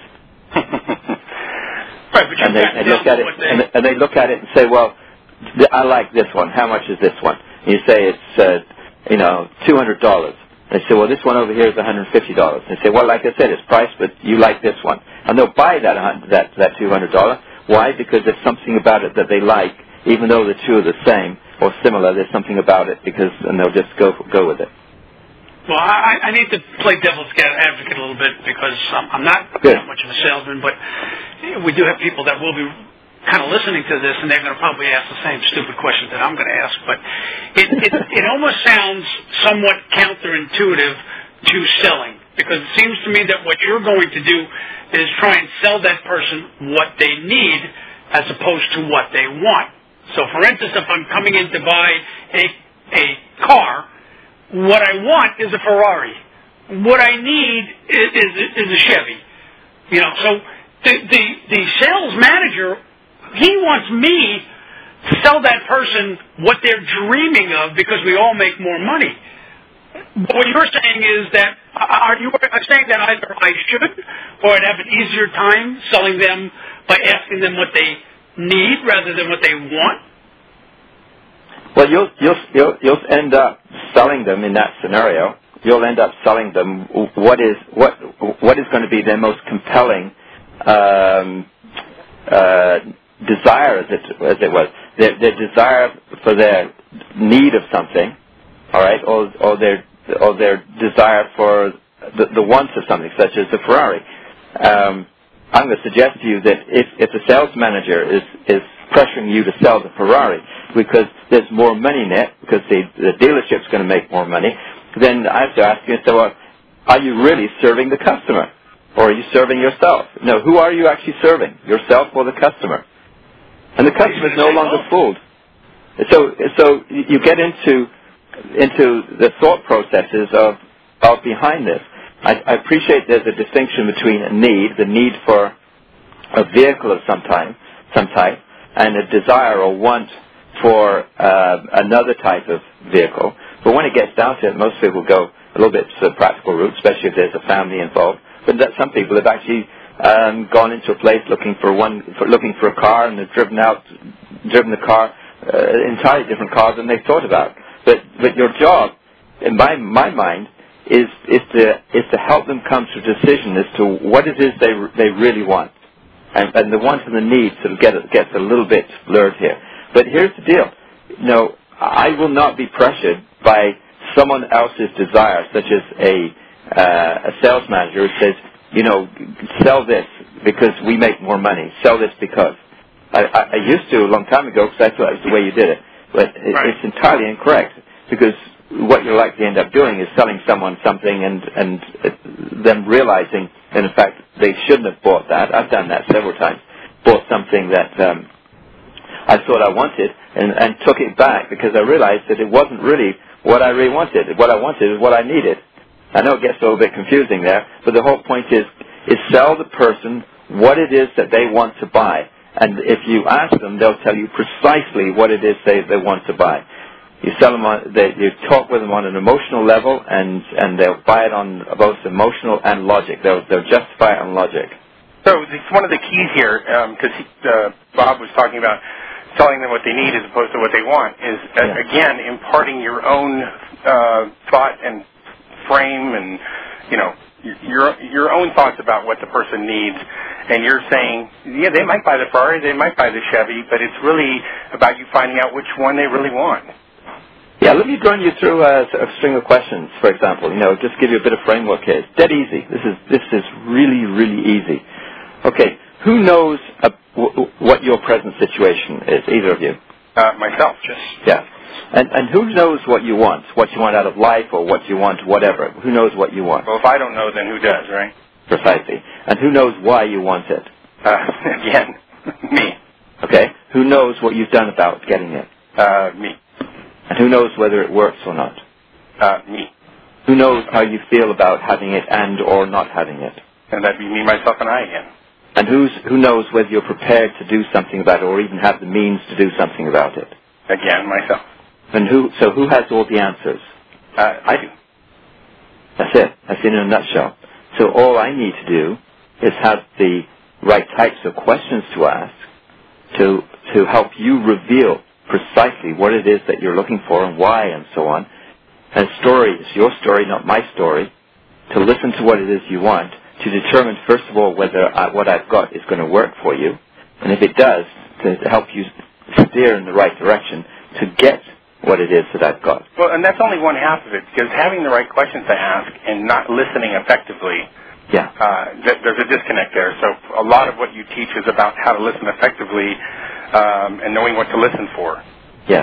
Right, but and, they, and, look at it, they... and, and they look at it and say, well, th- I like this one. How much is this one? And you say, it's, uh, you know, two hundred dollars. They say, well, this one over here is one hundred fifty dollars. They say, well, like I said, it's priced, but you like this one. And they'll buy that that, that two hundred dollars. Why? Because there's something about it that they like, even though the two are the same or similar. There's something about it, because, and they'll just go go with it. Well, I, I need to play devil's advocate a little bit, because I'm, I'm not Good. that much of a salesman, but we do have people that will be kind of listening to this, and they're going to probably ask the same stupid questions that I'm going to ask. But it, it, it almost sounds somewhat counterintuitive to selling, because it seems to me that what you're going to do is try and sell that person what they need as opposed to what they want. So, for instance, if I'm coming in to buy a a car, what I want is a Ferrari. What I need is, is, is a Chevy. You know, so the, the the sales manager, he wants me to sell that person what they're dreaming of, because we all make more money. What you're saying is that, are you saying that either I should, or I'd have an easier time selling them by asking them what they need rather than what they want? Well, you'll you'll you'll, you'll end up selling them in that scenario. You'll end up selling them what is what what is going to be their most compelling um, uh, desire, as it as it was, their, their desire for their need of something, all right, or or their or their desire for the, the wants of something, such as the Ferrari. Um, I'm going to suggest to you that if if the sales manager is is pressuring you to sell the Ferrari because there's more money in it, because the, the dealership's going to make more money, then I have to ask you, so uh, are you really serving the customer? Or are you serving yourself? No, who are you actually serving? Yourself or the customer? And the customer is no longer fooled. So so you get into into the thought processes of, of behind this. I, I appreciate there's a distinction between a need, the need for a vehicle of some time, some type, and a desire or want for uh, another type of vehicle. But when it gets down to it, most people go a little bit to the practical route, especially if there's a family involved. But that some people have actually um, gone into a place looking for one, for, looking for a car, and they've driven out, driven the car, uh, entirely different cars than they thought about. But but your job, in my my mind, is is to is to help them come to a decision as to what it is they they really want, and, and the want and the need sort of get gets a little bit blurred here. But here's the deal: no, I will not be pressured by someone else's desire, such as a uh, a sales manager who says, you know, sell this because we make more money. Sell this because I, I, I used to a long time ago, because I thought it was the way you did it. But it, right. It's entirely incorrect, because what you're likely to end up doing is selling someone something and and uh, them realizing that in fact they shouldn't have bought that. I've done that several times. Bought something that um, I thought I wanted and, and took it back because I realized that it wasn't really what I really wanted. What I wanted is what I needed. I know it gets a little bit confusing there, but the whole point is is sell the person what it is that they want to buy. And if you ask them, they'll tell you precisely what it is they, they want to buy. You sell them on, they, you talk with them on an emotional level, and, and they'll buy it on both emotional and logic. They'll, they'll justify it on logic. So it's one of the keys here, because um, uh, Bob was talking about selling them what they need as opposed to what they want, is, uh, yeah. again, imparting your own uh, thought and frame and, you know, your your own thoughts about what the person needs, and you're saying, yeah, they might buy the Ferrari, they might buy the Chevy, but it's really about you finding out which one they really want. Yeah, let me run you through a, a string of questions, for example. You know, just give you a bit of framework here. It's dead easy. This is this is really, really easy. Okay, who knows uh, w- what your present situation is? Either of you? Uh, myself, just. Yeah. And and who knows what you want? What you want out of life, or what you want, whatever. Who knows what you want? Well, if I don't know, then who does, right? Precisely. And who knows why you want it? Uh, again, me. Okay. Who knows what you've done about getting it? Uh, me. And who knows whether it works or not? Uh, me. Who knows how you feel about having it and or not having it? And that'd be me, myself, and I again. And who's, who knows whether you're prepared to do something about it or even have the means to do something about it? Again, myself. And who? So who has all the answers? Uh, I do. That's it. That's it in a nutshell. So all I need to do is have the right types of questions to ask to to help you reveal precisely what it is that you're looking for and why and so on. And story is your story, not my story. To listen to what it is you want, to determine first of all whether I, what I've got is going to work for you, and if it does, to help you steer in the right direction to get what it is that I've got. Well, and that's only one half of it, because having the right questions to ask and not listening effectively, yeah, uh, th- there's a disconnect there. So a lot of what you teach is about how to listen effectively um, and knowing what to listen for. Yes.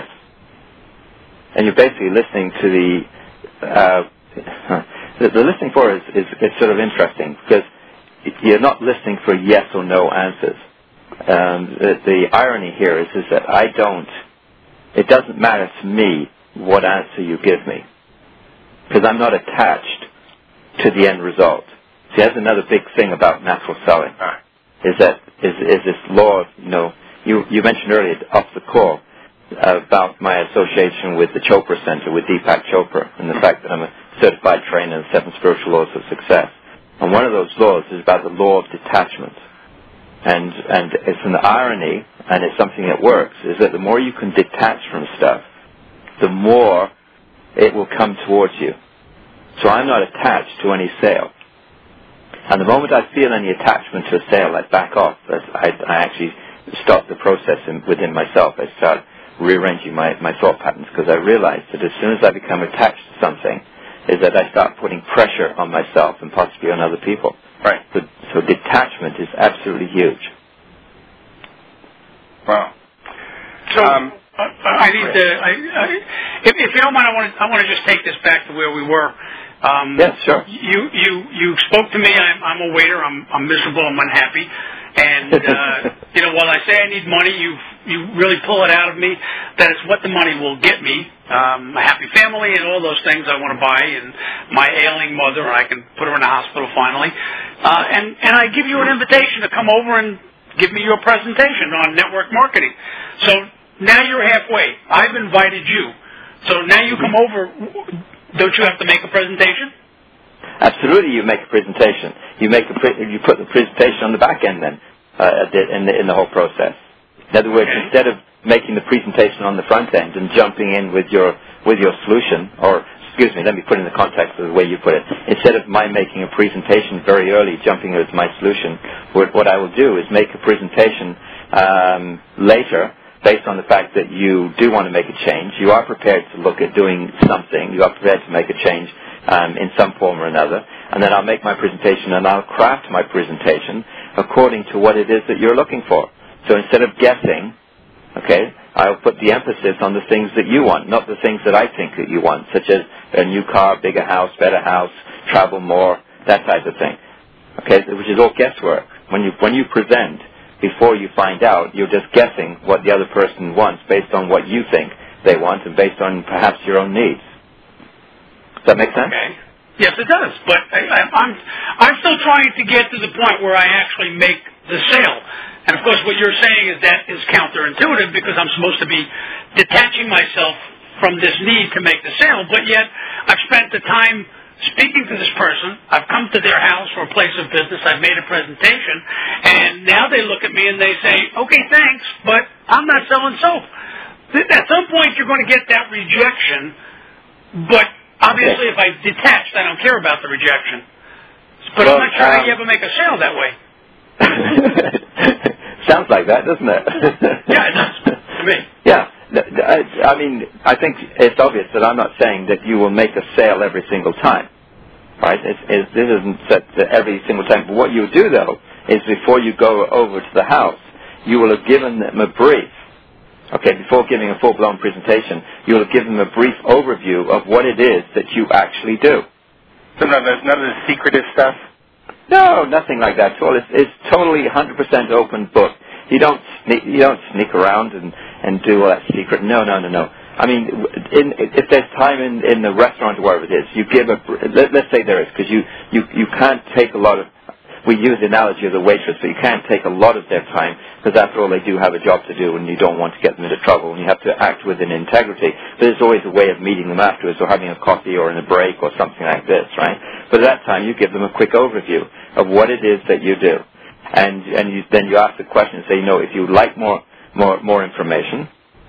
And you're basically listening to the... Uh, the, the listening for is, is, is sort of interesting, because you're not listening for yes or no answers. Um, the, the irony here is, is that I don't... It doesn't matter to me what answer you give me, because I'm not attached to the end result. See, that's another big thing about natural selling, is that is, is this law of, you know, you, you mentioned earlier off the call uh, about my association with the Chopra Center, with Deepak Chopra, and the fact that I'm a certified trainer in the seven spiritual laws of success. And one of those laws is about the law of detachment. And and it's an irony, and it's something that works, is that the more you can detach from stuff, the more it will come towards you. So I'm not attached to any sale. And the moment I feel any attachment to a sale, I back off. I, I actually stop the process in, within myself. I start rearranging my, my thought patterns, because I realize that as soon as I become attached to something, is that I start putting pressure on myself and possibly on other people. Right. So, so detachment is absolutely huge. Wow. So um, I, I need to. I, I, if, if you don't mind, I want to. I want to just take this back to where we were. Um, yes, sure. You you you spoke to me. I'm, I'm a waiter. I'm I'm miserable. I'm unhappy. And uh, you know, while I say I need money, you you really pull it out of me that it's what the money will get me. Um, a happy family and all those things I want to buy, and my ailing mother, I can put her in the hospital finally. Uh, and and I give you an invitation to come over and give me your presentation on network marketing. So now you're halfway. I've invited you. So now you come over. Don't you have to make a presentation? Absolutely, you make a presentation. You make a pre- you put the presentation on the back end then, uh, in the in the whole process. In other words, okay. Instead of making the presentation on the front end and jumping in with your with your solution, or excuse me, let me put it in the context of the way you put it. Instead of my making a presentation very early, jumping in with my solution, what, what I will do is make a presentation um, later, based on the fact that you do want to make a change. You are prepared to look at doing something. You are prepared to make a change um, in some form or another. And then I'll make my presentation, and I'll craft my presentation according to what it is that you're looking for. So instead of guessing, okay, I'll put the emphasis on the things that you want, not the things that I think that you want, such as a new car, bigger house, better house, travel more, that type of thing. Okay, which is all guesswork. When you when you present, before you find out, you're just guessing what the other person wants based on what you think they want and based on perhaps your own needs. Does that make sense? Okay. Yes, it does. But I, I, I'm I'm still trying to get to the point where I actually make the sale. And of course, what you're saying is that is counterintuitive, because I'm supposed to be detaching myself from this need to make the sale. But yet, I've spent the time speaking to this person. I've come to their house or a place of business. I've made a presentation, and now they look at me and they say, "Okay, thanks, but I'm not selling soap." At some point, you're going to get that rejection. But obviously, if I detach, I don't care about the rejection. But well, I'm not sure um, how you ever make a sale that way. Sounds like that, doesn't it? Yeah, it does to me. Yeah. I, I mean, I think it's obvious that I'm not saying that you will make a sale every single time, right? It's, it's, this isn't set to every single time. But what you do, though, is before you go over to the house, you will have given them a brief. Okay, before giving a full-blown presentation, you will have given them a brief overview of what it is that you actually do. So none of, the, none of the secretive stuff? No, nothing like that at all. It's, it's totally one hundred percent open book. You don't sneak, you don't sneak around and, and do all that secret. No, no, no, no. I mean, in, if there's time in, in the restaurant or wherever it is, you give a, let, let's say there is, because you, you, you can't take a lot of, we use the analogy of the waitress, but you can't take a lot of their time, because after all they do have a job to do and you don't want to get them into trouble, and you have to act with an integrity. But there's always a way of meeting them afterwards, or having a coffee or in a break or something like this, right? But at that time you give them a quick overview of what it is that you do. And, and you, then you ask the question and say, you know, if you'd like more, more, more information,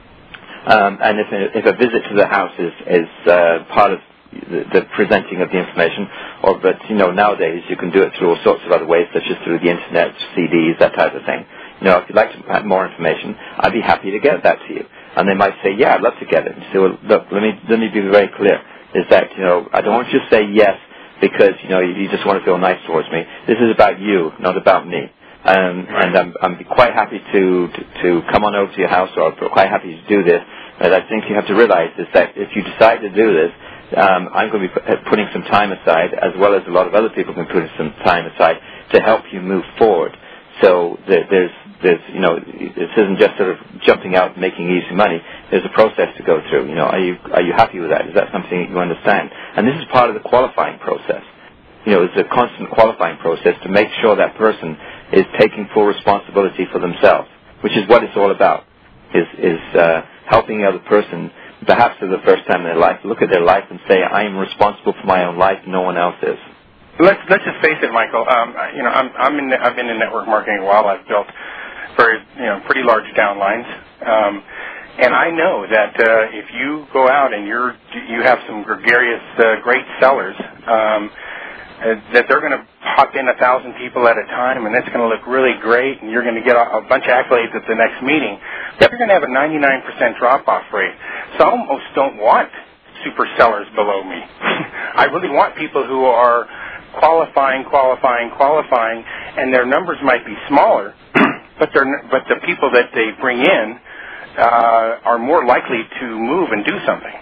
um, and if a, if a visit to the house is, is uh, part of the, the presenting of the information, or but you know nowadays you can do it through all sorts of other ways, such as through the internet, C Ds, that type of thing. You know, if you'd like to have more information, I'd be happy to get that to you. And they might say, yeah, I'd love to get it. And you say, well, look, let me let me be very clear. Is that you know I don't want you to say yes because you know you, you just want to feel nice towards me. This is about you, not about me. Um, and I'm, I'm quite happy to, to to come on over to your house, or I'm quite happy to do this. But I think you have to realize is that if you decide to do this, um, I'm going to be putting some time aside, as well as a lot of other people can put some time aside to help you move forward. So there, there's there's you know this isn't just sort of jumping out and making easy money. There's a process to go through. You know, are you are you happy with that? Is that something that you understand? And this is part of the qualifying process. You know, it's a constant qualifying process to make sure that person is taking full responsibility for themselves, which is what it's all about, is, is uh, helping the other person, perhaps for the first time in their life, look at their life and say, I am responsible for my own life, no one else is. Let's let's just face it, Michael. Um, you know, I'm I'm in I've been in network marketing a while. I've built very you know pretty large downlines, um, and I know that uh, if you go out and you're you have some gregarious, uh, great sellers. Um, Uh, that they're going to pop in a thousand people at a time, and it's going to look really great, and you're going to get a, a bunch of accolades at the next meeting. But you're going to have a ninety-nine percent drop-off rate. So I almost don't want super sellers below me. I really want people who are qualifying, qualifying, qualifying, and their numbers might be smaller, but they're but the people that they bring in uh, are more likely to move and do something.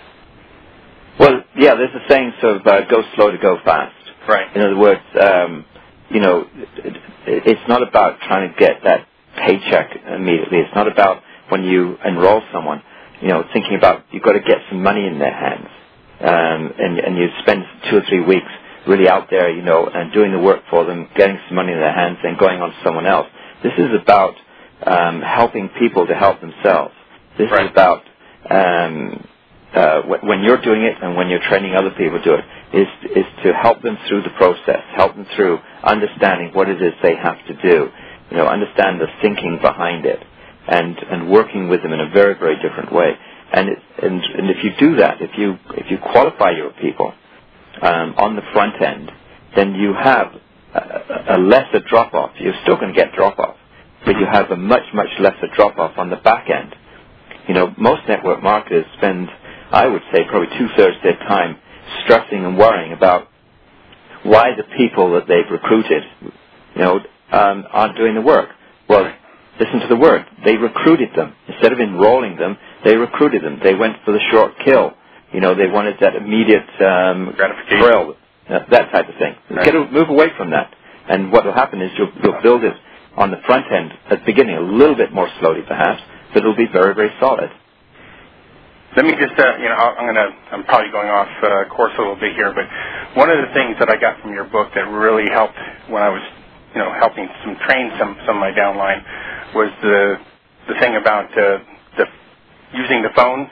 Well, yeah, there's a saying of uh, go slow to go fast. Right. In other words, um, you know, it's not about trying to get that paycheck immediately. It's not about when you enroll someone, you know, thinking about you've got to get some money in their hands, um, and, and you spend two or three weeks really out there, you know, and doing the work for them, getting some money in their hands, and going on to someone else. This is about um, helping people to help themselves. This right. is about um, uh, when you're doing it and when you're training other people to do it. Is, is to help them through the process, help them through understanding what it is they have to do, you know, understand the thinking behind it, and, and working with them in a very, very different way. And, it, and, and if you do that, if you, if you qualify your people um, on the front end, then you have a, a lesser drop-off. You're still going to get drop-off, but you have a much, much lesser drop-off on the back end. You know, most network marketers spend, I would say, probably two-thirds of their time stressing and worrying about why the people that they've recruited, you know, um, aren't doing the work. Well, listen to the word. They recruited them. Instead of enrolling them, they recruited them. They went for the short kill. You know, they wanted that immediate um, gratification, thrill, uh, that type of thing. Right. Get a, move away from that. And what will happen is you'll, you'll build it on the front end at the beginning, a little bit more slowly perhaps, but it'll be very, very solid. Let me just, uh, you know, I'm going to, I'm probably going off uh, course a little bit here, but one of the things that I got from your book that really helped when I was, you know, helping some train some, some of my downline was the the thing about uh, the using the phone.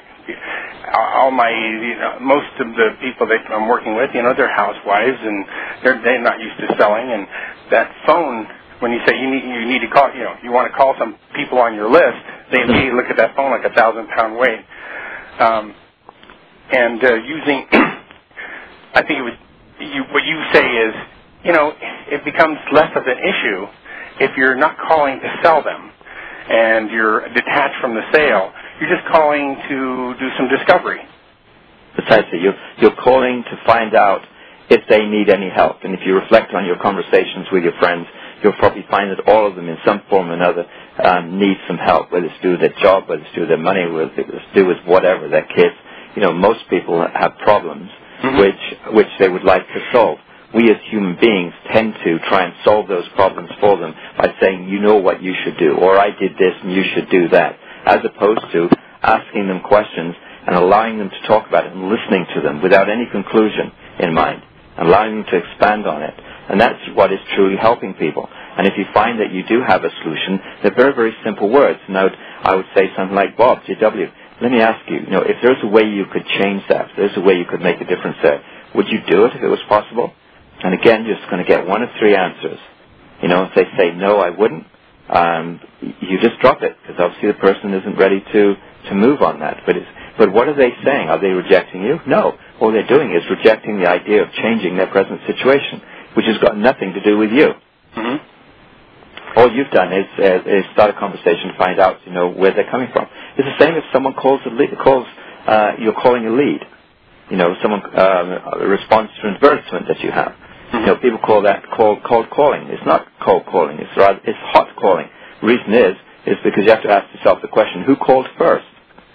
All my, you know, most of the people that I'm working with, you know, they're housewives and they're they're not used to selling, and that phone. When you say you need you need to call, you know, you want to call some people on your list, they immediately look at that phone like a thousand pound weight. Um, and uh, using, I think it was, you, what you say is you know, it becomes less of an issue if you're not calling to sell them and you're detached from the sale. You're just calling to do some discovery. Precisely. You're, you're calling to find out if they need any help. And if you reflect on your conversations with your friends, you'll probably find that all of them in some form or another um, need some help, whether it's to do with their job, whether it's to do with their money, whether it's to do with whatever, their kids. You know, most people have problems mm-hmm. which which they would like to solve. We as human beings tend to try and solve those problems for them by saying, you know what you should do, or I did this and you should do that, as opposed to asking them questions and allowing them to talk about it and listening to them without any conclusion in mind, allowing them to expand on it. And that's what is truly helping people. And if you find that you do have a solution, they're very, very simple words. And I would, I would say something like, Bob, J W, let me ask you, you know, if there's a way you could change that, if there's a way you could make a difference there, would you do it if it was possible? And again, you're just going to get one of three answers. You know, if they say, no, I wouldn't, um, you just drop it, because obviously the person isn't ready to, to move on that. But it's, but what are they saying? Are they rejecting you? No. All they're doing is rejecting the idea of changing their present situation, which has got nothing to do with you. Mm-hmm. All you've done is, uh, is start a conversation to find out, you know, where they're coming from. It's the same if someone calls a lead, calls, uh, you're calling a lead. You know, someone um, a response to an advertisement that you have. You know, people call that cold, cold calling. It's not cold calling. It's rather, it's hot calling. The reason is, is because you have to ask yourself the question, who called first?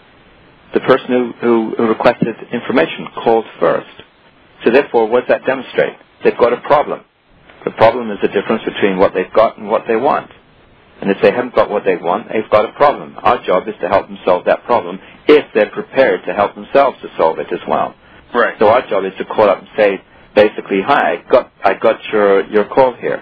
The person who, who, who requested information called first. So therefore, what does that demonstrate? They've got a problem. The problem is the difference between what they've got and what they want. And if they haven't got what they want, they've got a problem. Our job is to help them solve that problem if they're prepared to help themselves to solve it as well. Right. So our job is to call up and say, basically, hi, I got I got your your call here.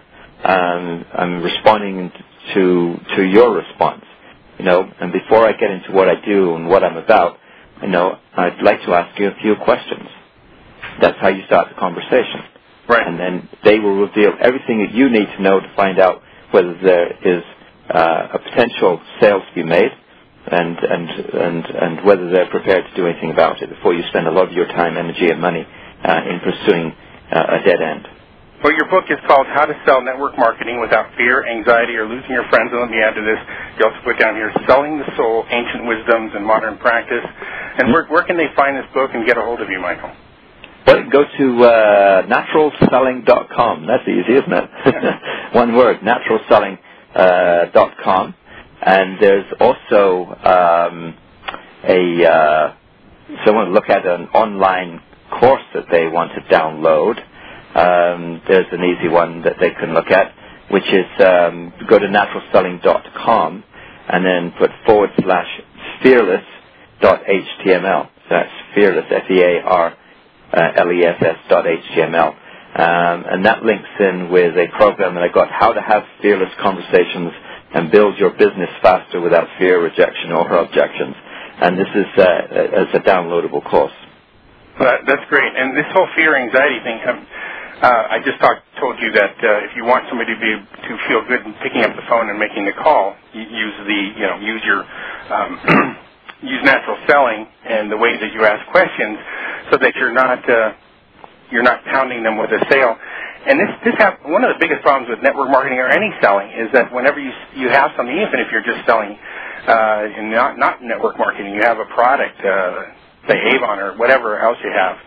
Um, I'm responding to to your response. You know, and before I get into what I do and what I'm about, you know, I'd like to ask you a few questions. That's how you start the conversation. Right. And then they will reveal everything that you need to know to find out whether there is uh, a potential sale to be made, and and and and whether they're prepared to do anything about it before you spend a lot of your time, energy, and money uh, in pursuing uh, a dead end. Well, your book is called How to Sell Network Marketing Without Fear, Anxiety, or Losing Your Friends. And let me add to this, you also put down here, Selling the Soul, Ancient Wisdoms and Modern Practice. And where, where can they find this book and get a hold of you, Michael? Well, go to uh, natural selling dot com. That's easy, isn't it? One word, natural selling dot com. Uh, and there's also um, a, uh, someone look at an online course that they want to download. Um, there's an easy one that they can look at, which is um, go to natural selling dot com and then put forward slash fearless dot H T M L. So that's fearless, F E A R L E S S dot H T M L. Um, and that links in with a program that I got, How to Have Fearless Conversations and Build Your Business Faster Without Fear, Rejection, or Objections. And this is uh, as a downloadable course. Well, that, that's great. And this whole fear anxiety thing, um, uh, I just talk, told you that uh, if you want somebody to be to feel good in picking up the phone and making the call, you use the you know use your um, use natural selling and the way that you ask questions, so that you're not uh, you're not pounding them with a sale. And this this have, one of the biggest problems with network marketing or any selling is that whenever you you have something, even if you're just selling uh, and not not network marketing, you have a product, uh, say Avon or whatever else you have.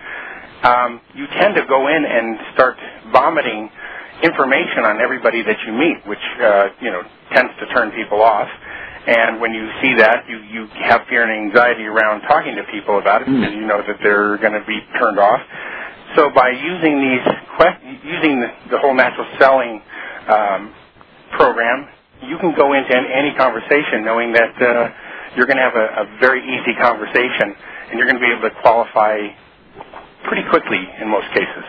Um, you tend to go in and start vomiting information on everybody that you meet, which uh, you know tends to turn people off. And when you see that, you, you have fear and anxiety around talking to people about it because you know that they're going to be turned off. So by using these que- using the, the whole natural selling um, program, you can go into any conversation knowing that uh, you're going to have a, a very easy conversation, and you're going to be able to qualify pretty quickly in most cases.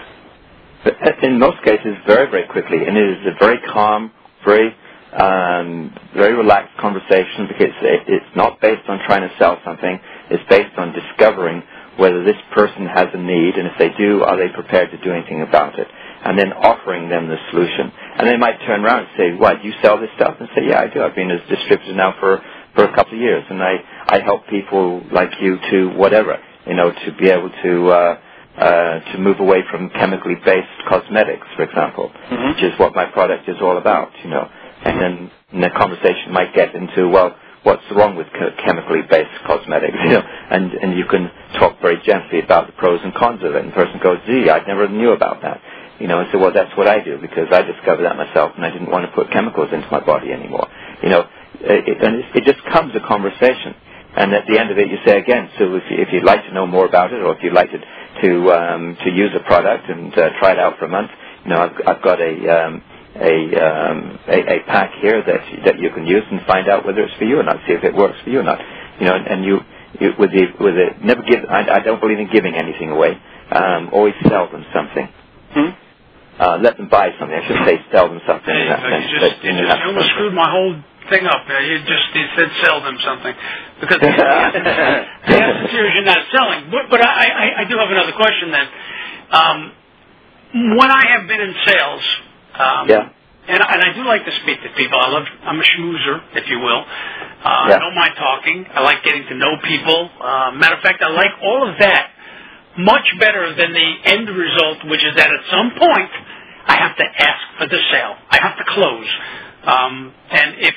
In most cases, very, very quickly. And it is a very calm, very um, very relaxed conversation because it, it's not based on trying to sell something. It's based on discovering whether this person has a need, and if they do, are they prepared to do anything about it? And then offering them the solution. And they might turn around and say, what, you sell this stuff? And say, yeah, I do. I've been a distributor now for, for a couple of years, and I, I help people like you to whatever, you know, to be able to uh, uh, to move away from chemically based cosmetics, for example, mm-hmm. which is what my product is all about, you know. And then and the conversation might get into, well, what's wrong with chemically based cosmetics, you know, and, and you can talk very gently about the pros and cons of it, and the person goes, gee, I never knew about that, you know, and so, well, that's what I do, because I discovered that myself, and I didn't want to put chemicals into my body anymore, you know, it, and it, it just comes a conversation, and at the end of it, you say again, so if, you, if you'd like to know more about it, or if you'd like to, to, um, to use a product and uh, try it out for a month, you know, I've, I've got a, um, A, um, a a pack here that that you can use and find out whether it's for you or not. See if it works for you or not. You know, and, and you, you with the with the never give. I, I don't believe in giving anything away. Um, always sell them something. Hmm? Uh, let them buy something. I should say sell them something. Hey, in that you sense, just, but, you you just almost screwed my whole thing up. Uh, you just you said sell them something because the answer is you're not selling. But, but I, I I do have another question then. Um, when I have been in sales. Um, yeah. And, and I do like to speak to people. I love, I'm a schmoozer, if you will. Uh, yeah. I don't mind talking. I like getting to know people. Uh, matter of fact, I like all of that much better than the end result, which is that at some point I have to ask for the sale. I have to close. Um, and if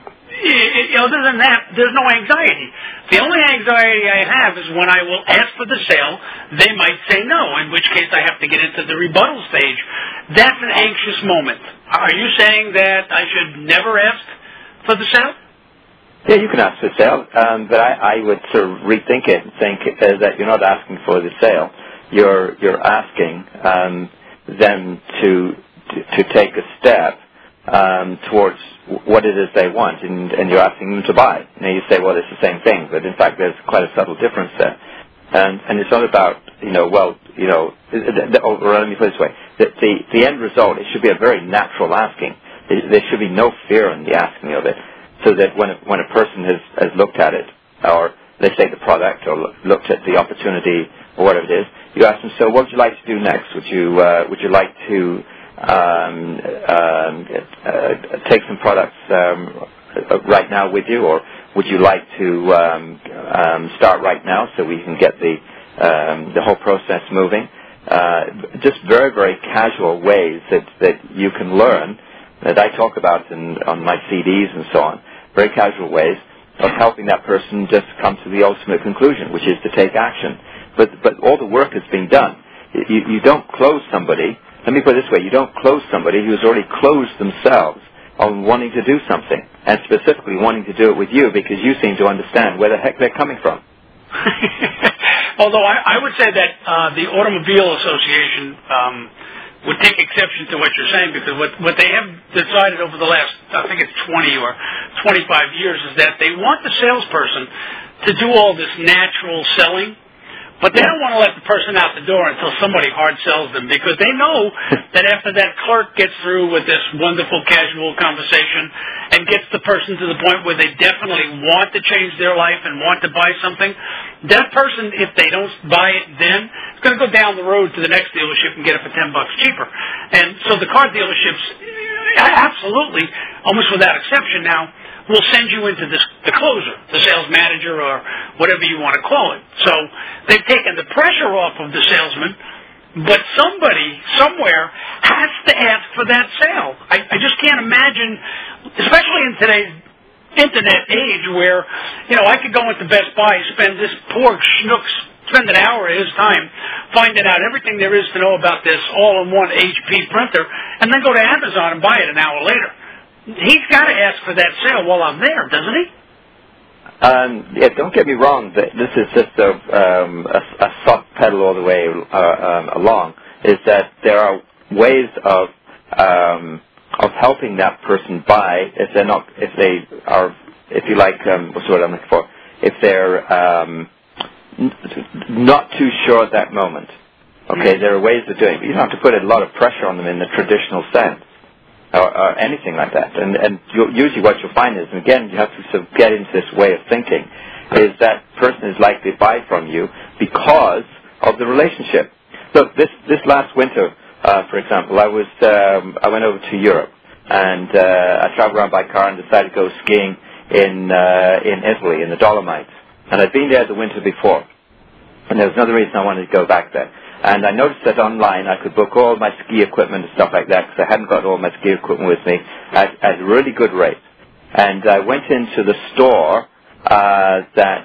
I, other than that, there's no anxiety. The only anxiety I have is when I will ask for the sale, they might say no, in which case I have to get into the rebuttal stage. That's an anxious moment. Are you saying that I should never ask for the sale? Yeah, you can ask for the sale, um, but I, I would sort of rethink it and think uh, that you're not asking for the sale. You're you're asking um, them to, to to take a step um, towards what it is they want, and, and you're asking them to buy. Now you say, well, it's the same thing, but in fact, there's quite a subtle difference there. And and it's not about, you know, well, you know, or let me put it this way. The, the, the end result, it should be a very natural asking. There should be no fear in the asking of it, so that when a, when a person has, has looked at it, or let's say the product, or looked at the opportunity, or whatever it is, you ask them, so what would you like to do next? Would you uh, would you like to um, um, uh, take some products um, right now with you, or would you like to um, um, start right now so we can get the um, the whole process moving? Uh, just very, very casual ways that, that you can learn, that I talk about in, on my C Ds and so on, very casual ways of helping that person just come to the ultimate conclusion, which is to take action. But but all the work has been done. You, you don't close somebody, let me put it this way, you don't close somebody who's already closed themselves on wanting to do something, and specifically wanting to do it with you because you seem to understand where the heck they're coming from. Although I, I would say that uh, the Automobile Association um, would take exception to what you're saying, because what, what they have decided over the last, I think it's twenty or twenty-five years, is that they want the salesperson to do all this natural selling, but they don't want to let the person out the door until somebody hard sells them, because they know that after that clerk gets through with this wonderful casual conversation and gets the person to the point where they definitely want to change their life and want to buy something, that person, if they don't buy it then, is going to go down the road to the next dealership and get it for ten bucks cheaper. And so the car dealerships, absolutely, almost without exception now, will send you into this, the closer, the sales manager, or whatever you want to call it. So they've taken the pressure off of the salesman, but somebody, somewhere, has to ask for that sale. I, I just can't imagine, especially in today's internet age where, you know, I could go into Best Buy, spend this poor schnook, spend an hour of his time finding out everything there is to know about this all-in-one H P printer, and then go to Amazon and buy it an hour later. He's got to ask for that sale while I'm there, doesn't he? Um, yeah, don't get me wrong. This is just a, um, a, a soft pedal all the way uh, um, along. Is that there are ways of um, of helping that person buy if they're not, if they are, if you like, um, what's the word I'm looking for? If they're um, n- not too sure at that moment. Okay, mm-hmm. There are ways of doing it. But you don't have to put a lot of pressure on them in the traditional sense. Or, or anything like that. And, and usually what you'll find is, and again, you have to sort of get into this way of thinking, is that person is likely to buy from you because of the relationship. Look, this, this last winter, uh, for example, I was um, I went over to Europe, and uh, I traveled around by car and decided to go skiing in uh, in Italy, in the Dolomites. And I'd been there the winter before, and there was another reason I wanted to go back there. And I noticed that online I could book all my ski equipment and stuff like that because I hadn't got all my ski equipment with me at, at a really good rate. And I went into the store uh, that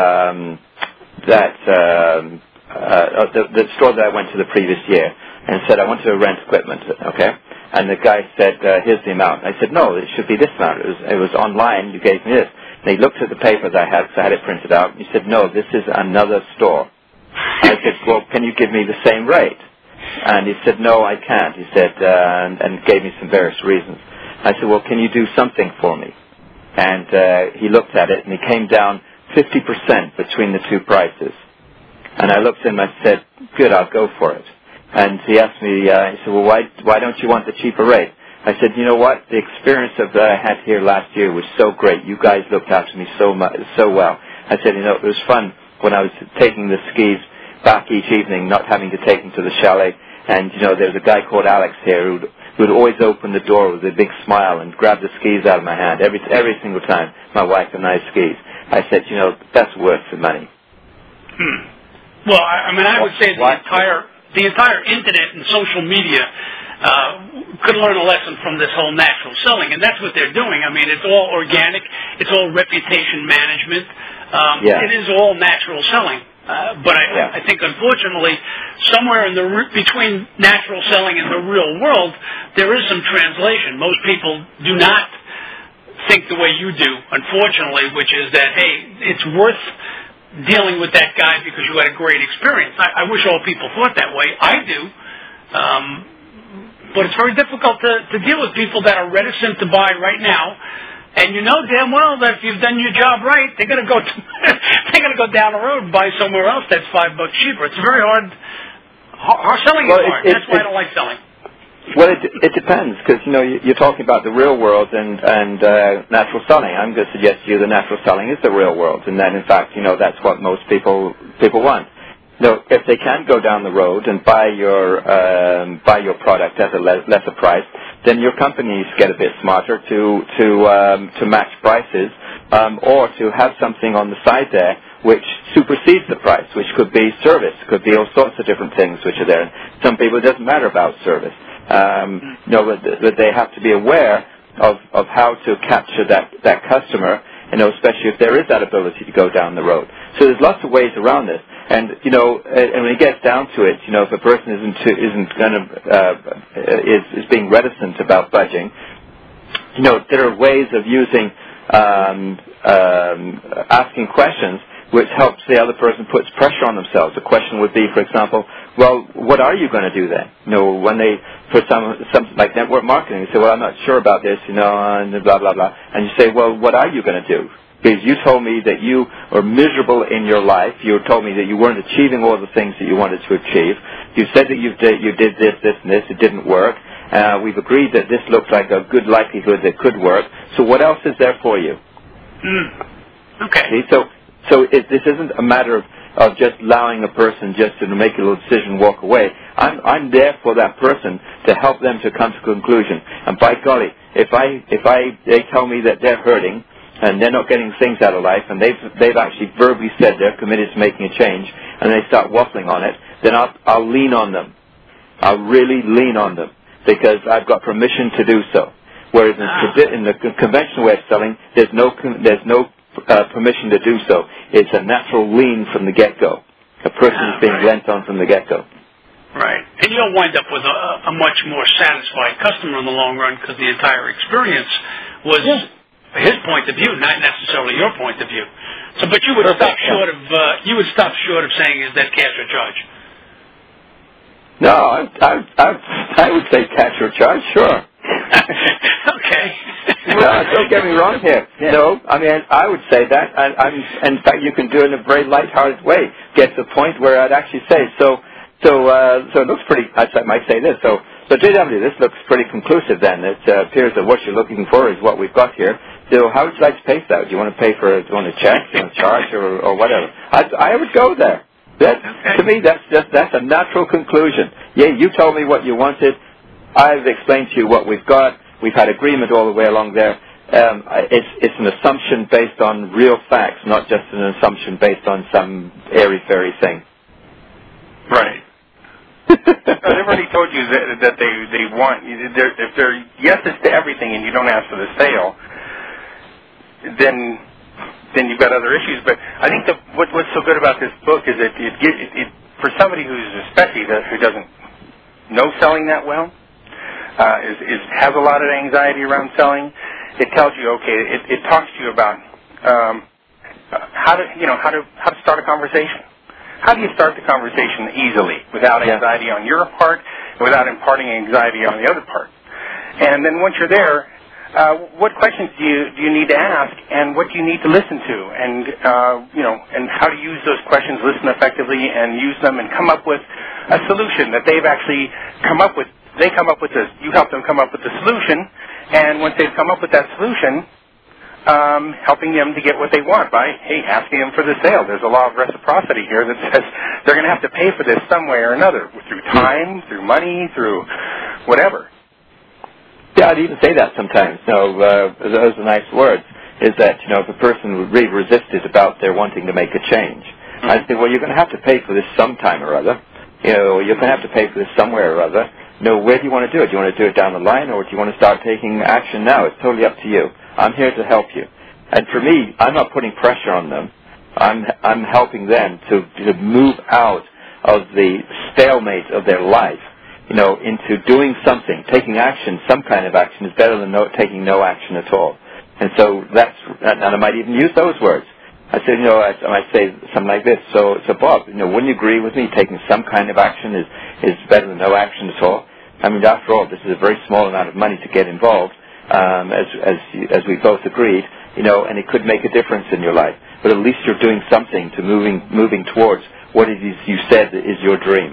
um, that um, uh, the, the store that I went to the previous year and said I want to rent equipment. Okay, and the guy said, uh, "Here's the amount." I said, "No, it should be this amount. It was it was online. You gave me this." And he looked at the paper that I had because I had it printed out. And he said, "No, this is another store." I said, "Well, can you give me the same rate?" And he said, "No, I can't." He said, uh, and, and gave me some various reasons. I said, "Well, can you do something for me?" And uh, he looked at it, and he came down fifty percent between the two prices. And I looked at him and I said, "Good, I'll go for it." And he asked me, uh, he said, "Well, why why don't you want the cheaper rate?" I said, "You know what? The experience of that I had here last year was so great. You guys looked after me so much, so well." I said, "You know, it was fun when I was taking the skis back each evening, not having to take them to the chalet. And, you know, there was a guy called Alex here who'd, who'd always open the door with a big smile and grab the skis out of my hand every every single time my wife and I skis." I said, "You know, that's worth the money." Hmm. Well, I, I mean, I would say the what? entire the entire internet and social media uh, could learn a lesson from this whole natural selling, and that's what they're doing. I mean, it's all organic, it's all reputation management. Um, yeah. It is all natural selling. Uh, but I, yeah. I think, unfortunately, somewhere in the re- between natural selling and the real world, there is some translation. Most people do not think the way you do, unfortunately, which is that, hey, it's worth dealing with that guy because you had a great experience. I, I wish all people thought that way. I do. Um, but it's very difficult to, to deal with people that are reticent to buy right now. And you know damn well that if you've done your job right, they're going to go to, they're going to go down the road and buy somewhere else that's five bucks cheaper. It's very hard. Hard selling well, is hard. It, that's it, why I don't like selling. Well, it, it depends because you know you're talking about the real world and and uh, natural selling. I'm going to suggest to you the natural selling is the real world, and that in fact you know that's what most people people want. No, if they can go down the road and buy your um, buy your product at a le- lesser price, then your companies get a bit smarter to to um, to match prices um, or to have something on the side there which supersedes the price, which could be service, could be all sorts of different things which are there. Some people it doesn't matter about service, um, you know, but, but they have to be aware of of how to capture that that customer. You know, especially if there is that ability to go down the road. So there's lots of ways around this. And you know, and when it gets down to it, you know, if a person isn't isn't going to uh, is is being reticent about budging, you know, there are ways of using um, um, asking questions which helps the other person puts pressure on themselves. The question would be, for example, well, what are you going to do then? You know, when they for some something like network marketing, they say, well, I'm not sure about this, you know, and blah blah blah, and you say, well, what are you going to do? Because you told me that you were miserable in your life. You told me that you weren't achieving all the things that you wanted to achieve. You said that you did, you did this, this, and this. It didn't work. Uh, we've agreed that this looked like a good likelihood that could work. So what else is there for you? Mm. Okay. See, so so it, this isn't a matter of, of just allowing a person just to make a little decision and walk away. I'm, I'm there for that person to help them to come to a conclusion. And by golly, if I if I they tell me that they're hurting, and they're not getting things out of life, and they've they've actually verbally said they're committed to making a change, and they start waffling on it, then I'll I'll lean on them. I'll really lean on them because I've got permission to do so. Whereas in, ah. in the conventional way of selling, there's no there's no uh, permission to do so. It's a natural lean from the get-go. A person ah, is being right. lent on from the get-go. Right, and you'll wind up with a, a much more satisfied customer in the long run because the entire experience was. Yeah. His point of view, not necessarily your point of view. So, but you would Perfect, stop short yeah. of uh, you would stop short of saying is that cash or charge? No, I I I, I would say cash or charge, sure. Okay. Well, don't get me wrong here. Yeah. No, I mean I would say that, and I'm, in fact you can do it in a very light-hearted way. Get to the point where I'd actually say so. So, uh, so it looks pretty. I might say this. So, so J W, this looks pretty conclusive. Then it uh, appears that what you're looking for is what we've got here. So, how would you like to pay for that? Do you want to pay for? Do you want a check? Do you want a charge, or, or whatever? I, I would go there. That, okay. To me, that's just that's a natural conclusion. Yeah, you told me what you wanted. I've explained to you what we've got. We've had agreement all the way along there. Um, it's it's an assumption based on real facts, not just an assumption based on some airy-fairy thing. Right. told you that, that they they want they're, if they're yeses to everything and you don't ask for the sale, then then you've got other issues. But I think that what, what's so good about this book is that it gives it, it, for somebody who's especially the, who doesn't know selling that well, uh, is, is has a lot of anxiety around selling. It tells you, okay, it, it talks to you about um, how to you know how to how to start a conversation. How do you start the conversation easily without anxiety on your part, without imparting anxiety on the other part? And then once you're there, uh, what questions do you do you need to ask, and what do you need to listen to, and uh, you know, and how to use those questions, listen effectively, and use them, and come up with a solution that they've actually come up with. They come up with this. You help them come up with the solution, and once they've come up with that solution, Um, helping them to get what they want by, hey, asking them for the sale. There's a law of reciprocity here that says they're going to have to pay for this some way or another, through time, through money, through whatever. Yeah, I'd even say that sometimes. No, uh, those are nice words. Is that, you know, if a person really resisted about their wanting to make a change, mm-hmm. I'd say, well, you're going to have to pay for this sometime or other. You know, you're going to have to pay for this somewhere or other. No, where do you want to do it? Do you want to do it down the line, or do you want to start taking action now? It's totally up to you. I'm here to help you. And for me, I'm not putting pressure on them. I'm I'm helping them to, to move out of the stalemate of their life, you know, into doing something, taking action. Some kind of action is better than no, taking no action at all. And so that's, and I might even use those words. I said, you know, I, I might say something like this. So, so Bob, you know, wouldn't you agree with me? Taking some kind of action is is better than no action at all. I mean, after all, this is a very small amount of money to get involved. Um, as as as we both agreed, you know, and it could make a difference in your life. But at least you're doing something to moving moving towards what it is you said is your dream.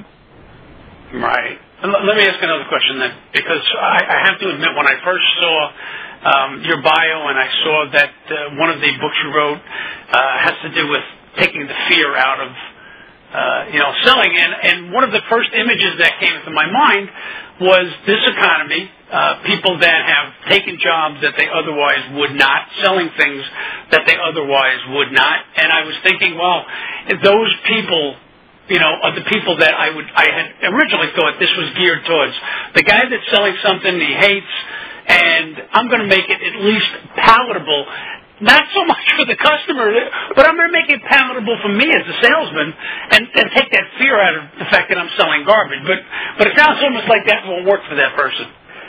Right. Let me ask another question then, because I, I have to admit, when I first saw um, your bio and I saw that uh, one of the books you wrote uh, has to do with taking the fear out of uh, you know selling, and and one of the first images that came into my mind was this economy. Uh, people that have taken jobs that they otherwise would not, selling things that they otherwise would not. And I was thinking, well, if those people, you know, are the people that I would, I had originally thought this was geared towards. The guy that's selling something he hates, and I'm going to make it at least palatable. Not so much for the customer, but I'm going to make it palatable for me as a salesman, and, and take that fear out of the fact that I'm selling garbage. But but it sounds almost like that won't work for that person.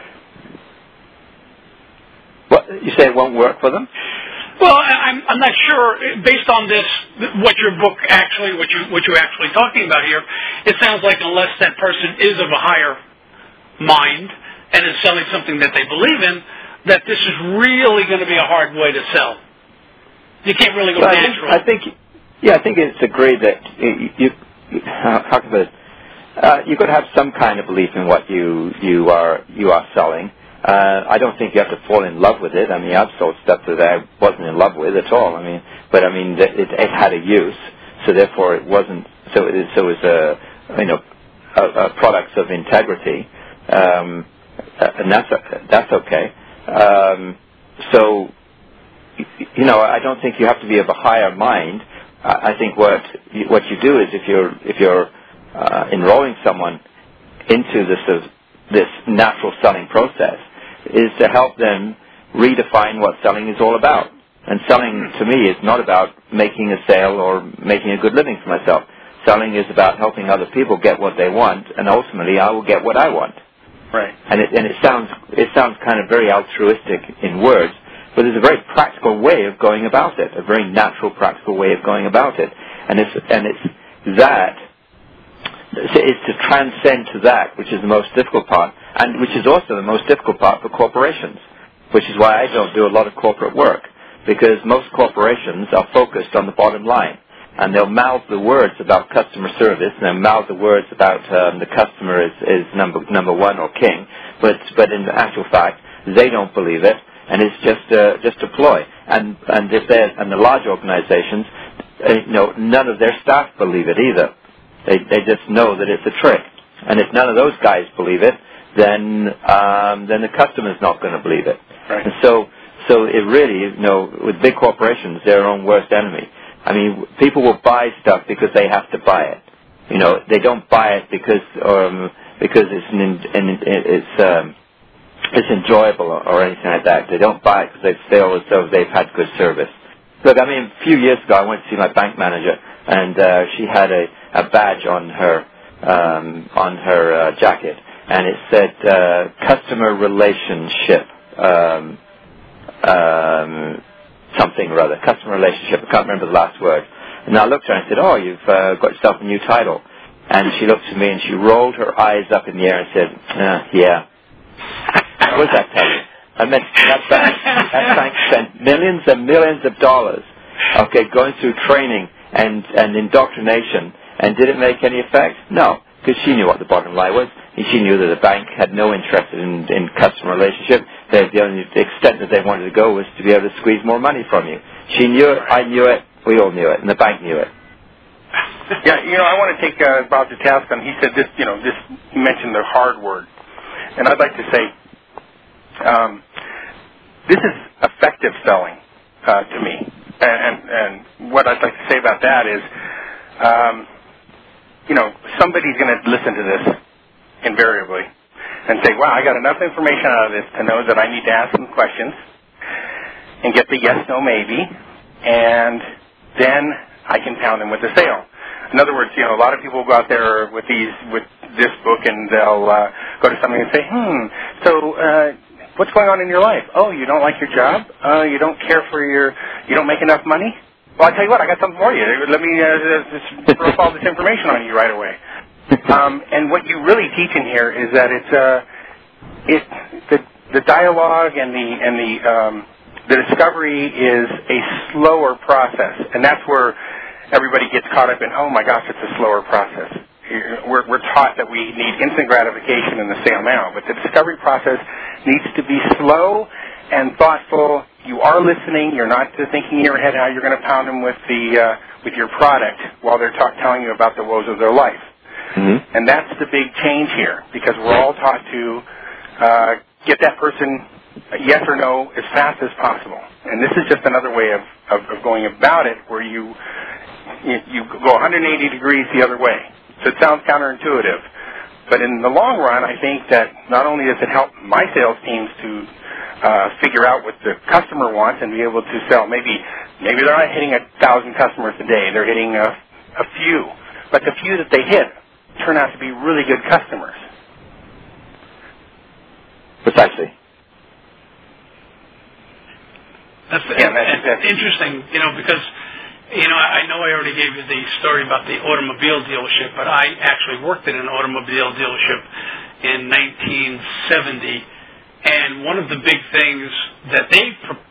What, you say it won't work for them? Well, I'm I'm not sure. Based on this, what your book actually, what you what you're actually talking about here, it sounds like unless that person is of a higher mind and is selling something that they believe in, that this is really going to be a hard way to sell. You can't really go well, natural. I think, yeah, I think it's agreed that you, you, you how can I put it? Uh, you've got to have some kind of belief in what you you are you are selling. Uh, I don't think you have to fall in love with it. I mean, I've sold stuff that I wasn't in love with at all. I mean, but I mean, it, it had a use, so therefore it wasn't. So it is. So it's a you know a, a products of integrity, um, and that's that's okay. Um, so you know, I don't think you have to be of a higher mind. I think what you, what you do is if you're if you're uh, enrolling someone into this uh, this natural selling process, is to help them redefine what selling is all about. And selling, to me, is not about making a sale or making a good living for myself. Selling is about helping other people get what they want, and ultimately I will get what I want. Right. And it, and it sounds it sounds kind of very altruistic in words, but there's a very practical way of going about it, a very natural, practical way of going about it. And it's and it's that it's to transcend to that, which is the most difficult part, and which is also the most difficult part for corporations, which is why I don't do a lot of corporate work, because most corporations are focused on the bottom line, and they'll mouth the words about customer service, and they'll mouth the words about um, the customer is, is number number one or king, but but in actual fact, they don't believe it, and it's just uh, just a ploy. And and if they're and the large organizations, uh, you know, none of their staff believe it either. They they just know that it's a trick, and if none of those guys believe it, then um, then the customer's not going to believe it. Right. And so so it really, you know, with big corporations, they're their own worst enemy. I mean, people will buy stuff because they have to buy it. You know, they don't buy it because um, because it's an, an, it's um, it's enjoyable or, or anything like that. They don't buy it because they feel as though they've had good service. Look, I mean, a few years ago, I went to see my bank manager, and uh, she had a, a badge on her um, on her uh, jacket, and it said uh, customer relationship um, um, something or other, customer relationship. I can't remember the last word. And I looked at her and said, "Oh, you've uh, got yourself a new title." And she looked at me and she rolled her eyes up in the air and said, uh, "Yeah." What does that tell you? I mean, that bank, that bank spent millions and millions of dollars, okay, going through training and, and indoctrination, and did it make any effect? No, because she knew what the bottom line was. And she knew that the bank had no interest in, in customer relationship. That the only extent that they wanted to go was to be able to squeeze more money from you. She knew it, I knew it, we all knew it, and the bank knew it. Yeah, you know, I want to take uh, Bob to task on. He said this, you know, this. He mentioned the hard word, and I'd like to say, um, this is effective selling uh, to me. And, and and what I'd like to say about that is, um, you know, somebody's going to listen to this invariably and say, "Wow, I got enough information out of this to know that I need to ask some questions and get the yes, no, maybe, and then I can pound them with the sale." In other words, you know, a lot of people go out there with these, with this book, and they'll uh, go to somebody and say, "Hmm, so uh, what's going on in your life? Oh, you don't like your job? Uh, you don't care for your, you don't make enough money? Well, I tell you what, I got something for you. Let me uh, just throw all this information on you right away." Um, and what you really teach in here is that it's uh, it the the dialogue and the and the um, the discovery is a slower process, and that's where everybody gets caught up in, "Oh my gosh, it's a slower process." We're, we're taught that we need instant gratification in the sale now, but the discovery process needs to be slow and thoughtful. You are listening. You're not thinking in your head how you're going to pound them with the uh, with your product while they're talk, telling you about the woes of their life. Mm-hmm. And that's the big change here, because we're all taught to uh, get that person yes or no as fast as possible. And this is just another way of, of, of going about it, where you you go one hundred eighty degrees the other way. So it sounds counterintuitive. But in the long run, I think that not only does it help my sales teams to uh, figure out what the customer wants and be able to sell, maybe maybe they're not hitting a thousand customers a day, they're hitting a, a few. But the few that they hit turn out to be really good customers. Precisely. That's, yeah, that's, that's interesting, you know, because You know, I know I already gave you the story about the automobile dealership, but I actually worked in an automobile dealership in nineteen seventy, and one of the big things that they,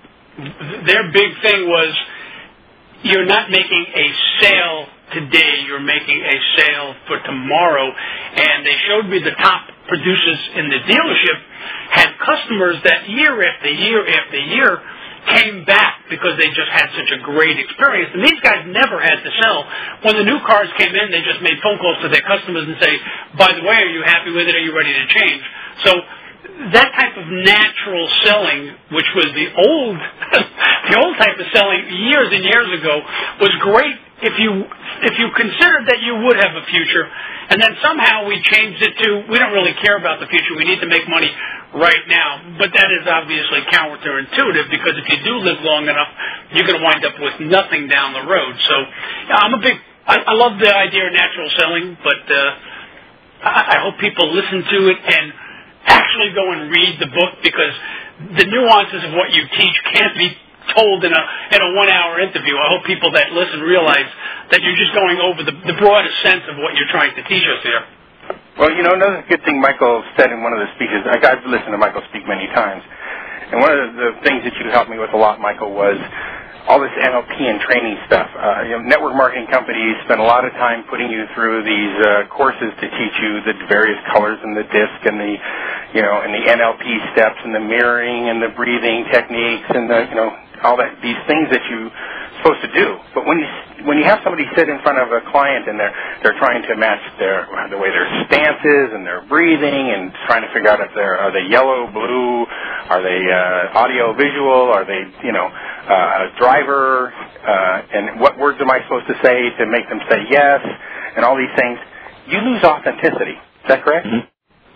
their big thing was, you're not making a sale today, you're making a sale for tomorrow. And they showed me the top producers in the dealership had customers that year after year after year came back because they just had such a great experience. And these guys never had to sell. When the new cars came in, they just made phone calls to their customers and say, "By the way, are you happy with it? Are you ready to change?" So that type of natural selling, which was the old the old type of selling years and years ago, was great if you if you considered that you would have a future. And then somehow we changed it to, we don't really care about the future, we need to make money right now. But that is obviously counterintuitive, because if you do live long enough, you're going to wind up with nothing down the road. So I'm a big, I, I love the idea of natural selling, but uh, I, I hope people listen to it and actually go and read the book, because the nuances of what you teach can't be told in a in a one-hour interview. I hope people that listen realize that you're just going over the, the broadest sense of what you're trying to teach us here. Well, you know, another good thing Michael said in one of the speeches, I've listened to Michael speak many times, and one of the things that you helped me with a lot, Michael, was all this N L P and training stuff. Uh, you know, network marketing companies spend a lot of time putting you through these uh, courses to teach you the various colors in the disc and the, you know, and the N L P steps and the mirroring and the breathing techniques and the, you know, all that, these things that you're supposed to do. But when you when you have somebody sit in front of a client and they're they're trying to match their the way their stance is and their breathing and trying to figure out if they're are they yellow, blue, are they uh, audio visual, are they you know uh, a driver, uh, and what words am I supposed to say to make them say yes? and all these things, you lose authenticity. Is that correct? Mm-hmm.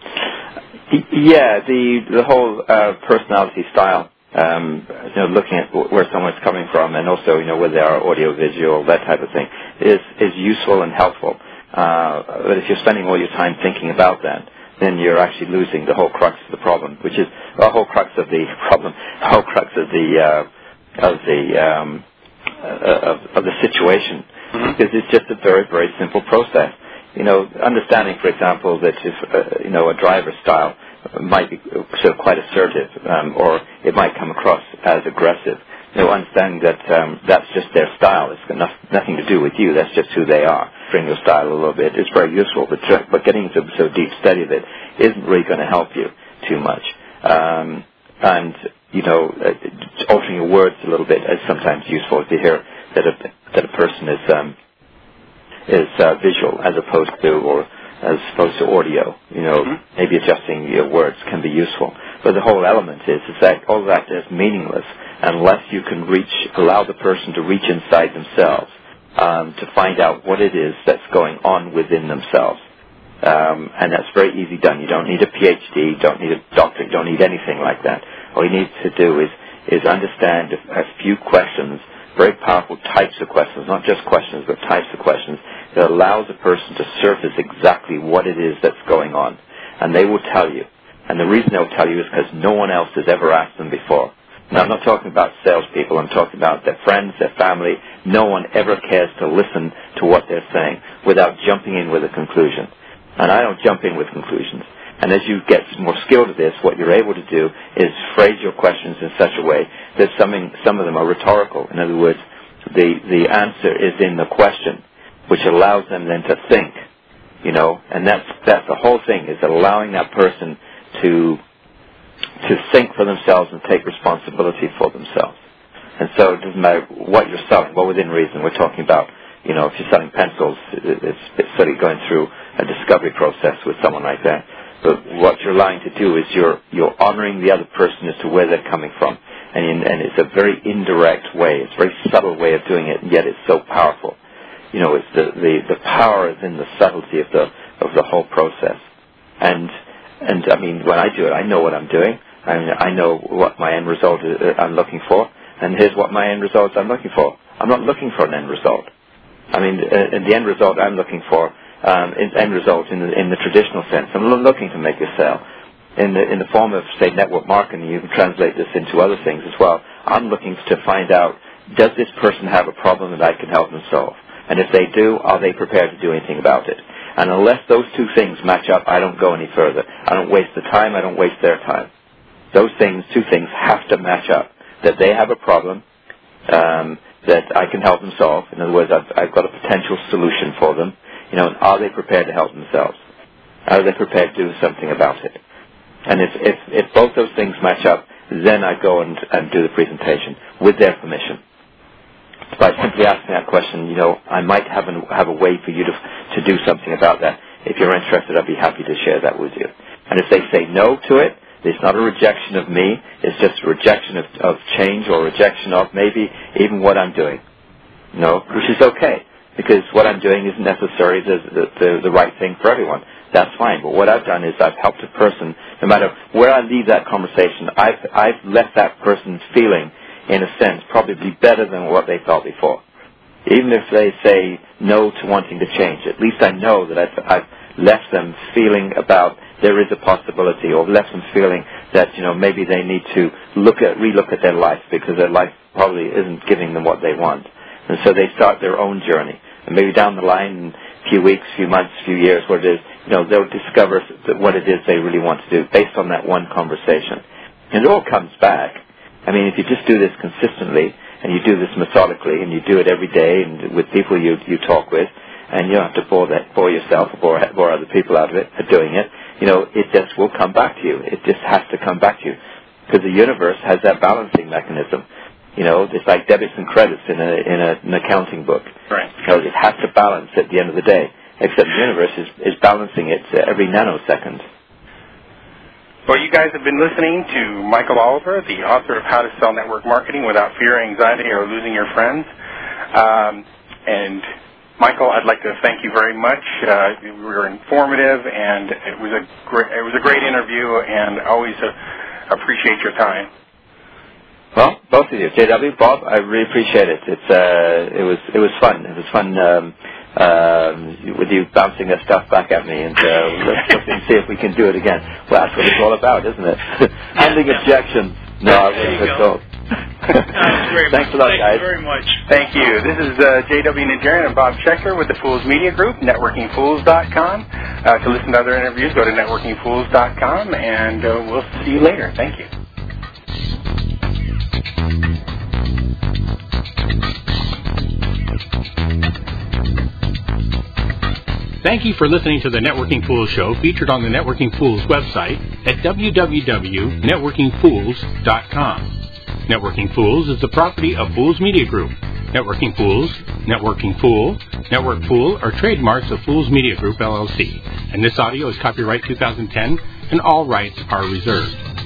Yeah, the the whole uh, personality style, um, you know, looking at where someone's coming from, and also, you know, whether they are audio, visual, that type of thing, is is useful and helpful. Uh, but if you're spending all your time thinking about that, then you're actually losing the whole crux of the problem, which is the whole crux of the problem, the whole crux of the uh, of the um, uh, of, of the situation, mm-hmm. because it's just a very very simple process. You know, understanding, for example, that if, uh, you know, a driver's style might be sort of quite assertive, um, or it might come across as aggressive. You know, understanding that um, that's just their style. It's got no, nothing to do with you. That's just who they are. Bring your style a little bit. It's very useful, but but getting into a so deep study of it isn't really going to help you too much. Um, and, you know, uh, altering your words a little bit is sometimes useful if you hear that a, that a person is... Um, is uh, visual as opposed to, or as opposed to audio. You know, mm-hmm. maybe adjusting your words can be useful. But the whole element is, is that all that is meaningless unless you can reach, allow the person to reach inside themselves um, to find out what it is that's going on within themselves. Um, and that's very easy done. You don't need a P H D, you don't need a doctorate, you don't need anything like that. All you need to do is, is understand a, a few questions, very powerful types of questions, not just questions, but types of questions, that allows a person to surface exactly what it is that's going on. And they will tell you. And the reason they'll tell you is because no one else has ever asked them before. Now, I'm not talking about salespeople. I'm talking about their friends, their family. No one ever cares to listen to what they're saying without jumping in with a conclusion. And I don't jump in with conclusions. And as you get more skilled at this, what you're able to do is phrase your questions in such a way that something, some of them are rhetorical. In other words, the, the answer is in the question, which allows them then to think, you know, and that's that's the whole thing, is allowing that person to to think for themselves and take responsibility for themselves. And so it doesn't matter what you're selling, well, within reason. We're talking about, you know, if you're selling pencils, it's, it's sort of going through a discovery process with someone like that. But what you're allowing to do is you're you're honoring the other person as to where they're coming from. And, in, and it's a very indirect way. It's a very subtle way of doing it, and yet it's so powerful. You know, it's the, the, the power is in the subtlety of the of the whole process. And and I mean, when I do it, I know what I'm doing. I mean, I know what my end result is, uh, I'm looking for. And here's what my end result I'm looking for. I'm not looking for an end result. I mean, uh, the end result I'm looking for, um, is end result in the, in the traditional sense. I'm not looking to make a sale. In the in the form of, say, network marketing, you can translate this into other things as well. I'm looking to find out, does this person have a problem that I can help them solve? And if they do, are they prepared to do anything about it? And unless those two things match up, I don't go any further. I don't waste the time, I don't waste their time. Those things, two things, have to match up. That they have a problem um, that I can help them solve. In other words, I've, I've got a potential solution for them. You know, and are they prepared to help themselves? Are they prepared to do something about it? And if, if, if both those things match up, then I go and, and do the presentation with their permission. By simply asking that question, you know, I might have, an, have a way for you to, to do something about that. If you're interested, I'd be happy to share that with you. And if they say no to it, it's not a rejection of me. It's just a rejection of, of change, or rejection of maybe even what I'm doing. You know, which is okay, because what I'm doing isn't necessarily the, the, the, the right thing for everyone. That's fine. But what I've done is I've helped a person, no matter where I leave that conversation, I've, I've left that person feeling, in a sense, probably better than what they felt before. Even if they say no to wanting to change, at least I know that I've, I've left them feeling about there is a possibility, or left them feeling that, you know, maybe they need to look at, relook at their life, because their life probably isn't giving them what they want. And so they start their own journey. And maybe down the line, in a few weeks, few months, few years, what it is, you know, they'll discover what it is they really want to do based on that one conversation. And it all comes back. I mean, if you just do this consistently, and you do this methodically, and you do it every day, and with people you you talk with, and you don't have to bore that bore yourself or bore, bore other people out of it for doing it, you know, it just will come back to you. It just has to come back to you, because the universe has that balancing mechanism. You know, it's like debits and credits in a in a, an accounting book. Right. Because it has to balance at the end of the day. Except the universe is is balancing it every nanosecond. Well, you guys have been listening to Michael Oliver, the author of How to Sell Network Marketing Without Fear, Anxiety, or Losing Your Friends. Um, and Michael, I'd like to thank you very much. Uh, you were informative, and it was a great, it was a great interview, and always uh, appreciate your time. Well, both of you, J W, Bob, I really appreciate it. It's uh, it was it was fun. It was fun um, uh, with you bouncing that stuff back at me, and uh, let's look and see if we can do it again. Well, that's what it's all about, isn't it? Handling yeah. objections. No, I wouldn't go. Thanks a lot, Thank guys. Thank you very much. Thank you. This is uh, J W Najarian and Bob Schechter with the Fools Media Group, networking fools dot com. Uh, to listen to other interviews, go to networking fools dot com, and uh, we'll see you later. Thank you. Thank you for listening to the Networking Fools Show, featured on the Networking Fools website at w w w dot networking fools dot com. Networking Fools is the property of Fools Media Group. Networking Fools, Networking Fool, Network Fool are trademarks of Fools Media Group, L L C. And this audio is copyright two thousand ten, and all rights are reserved.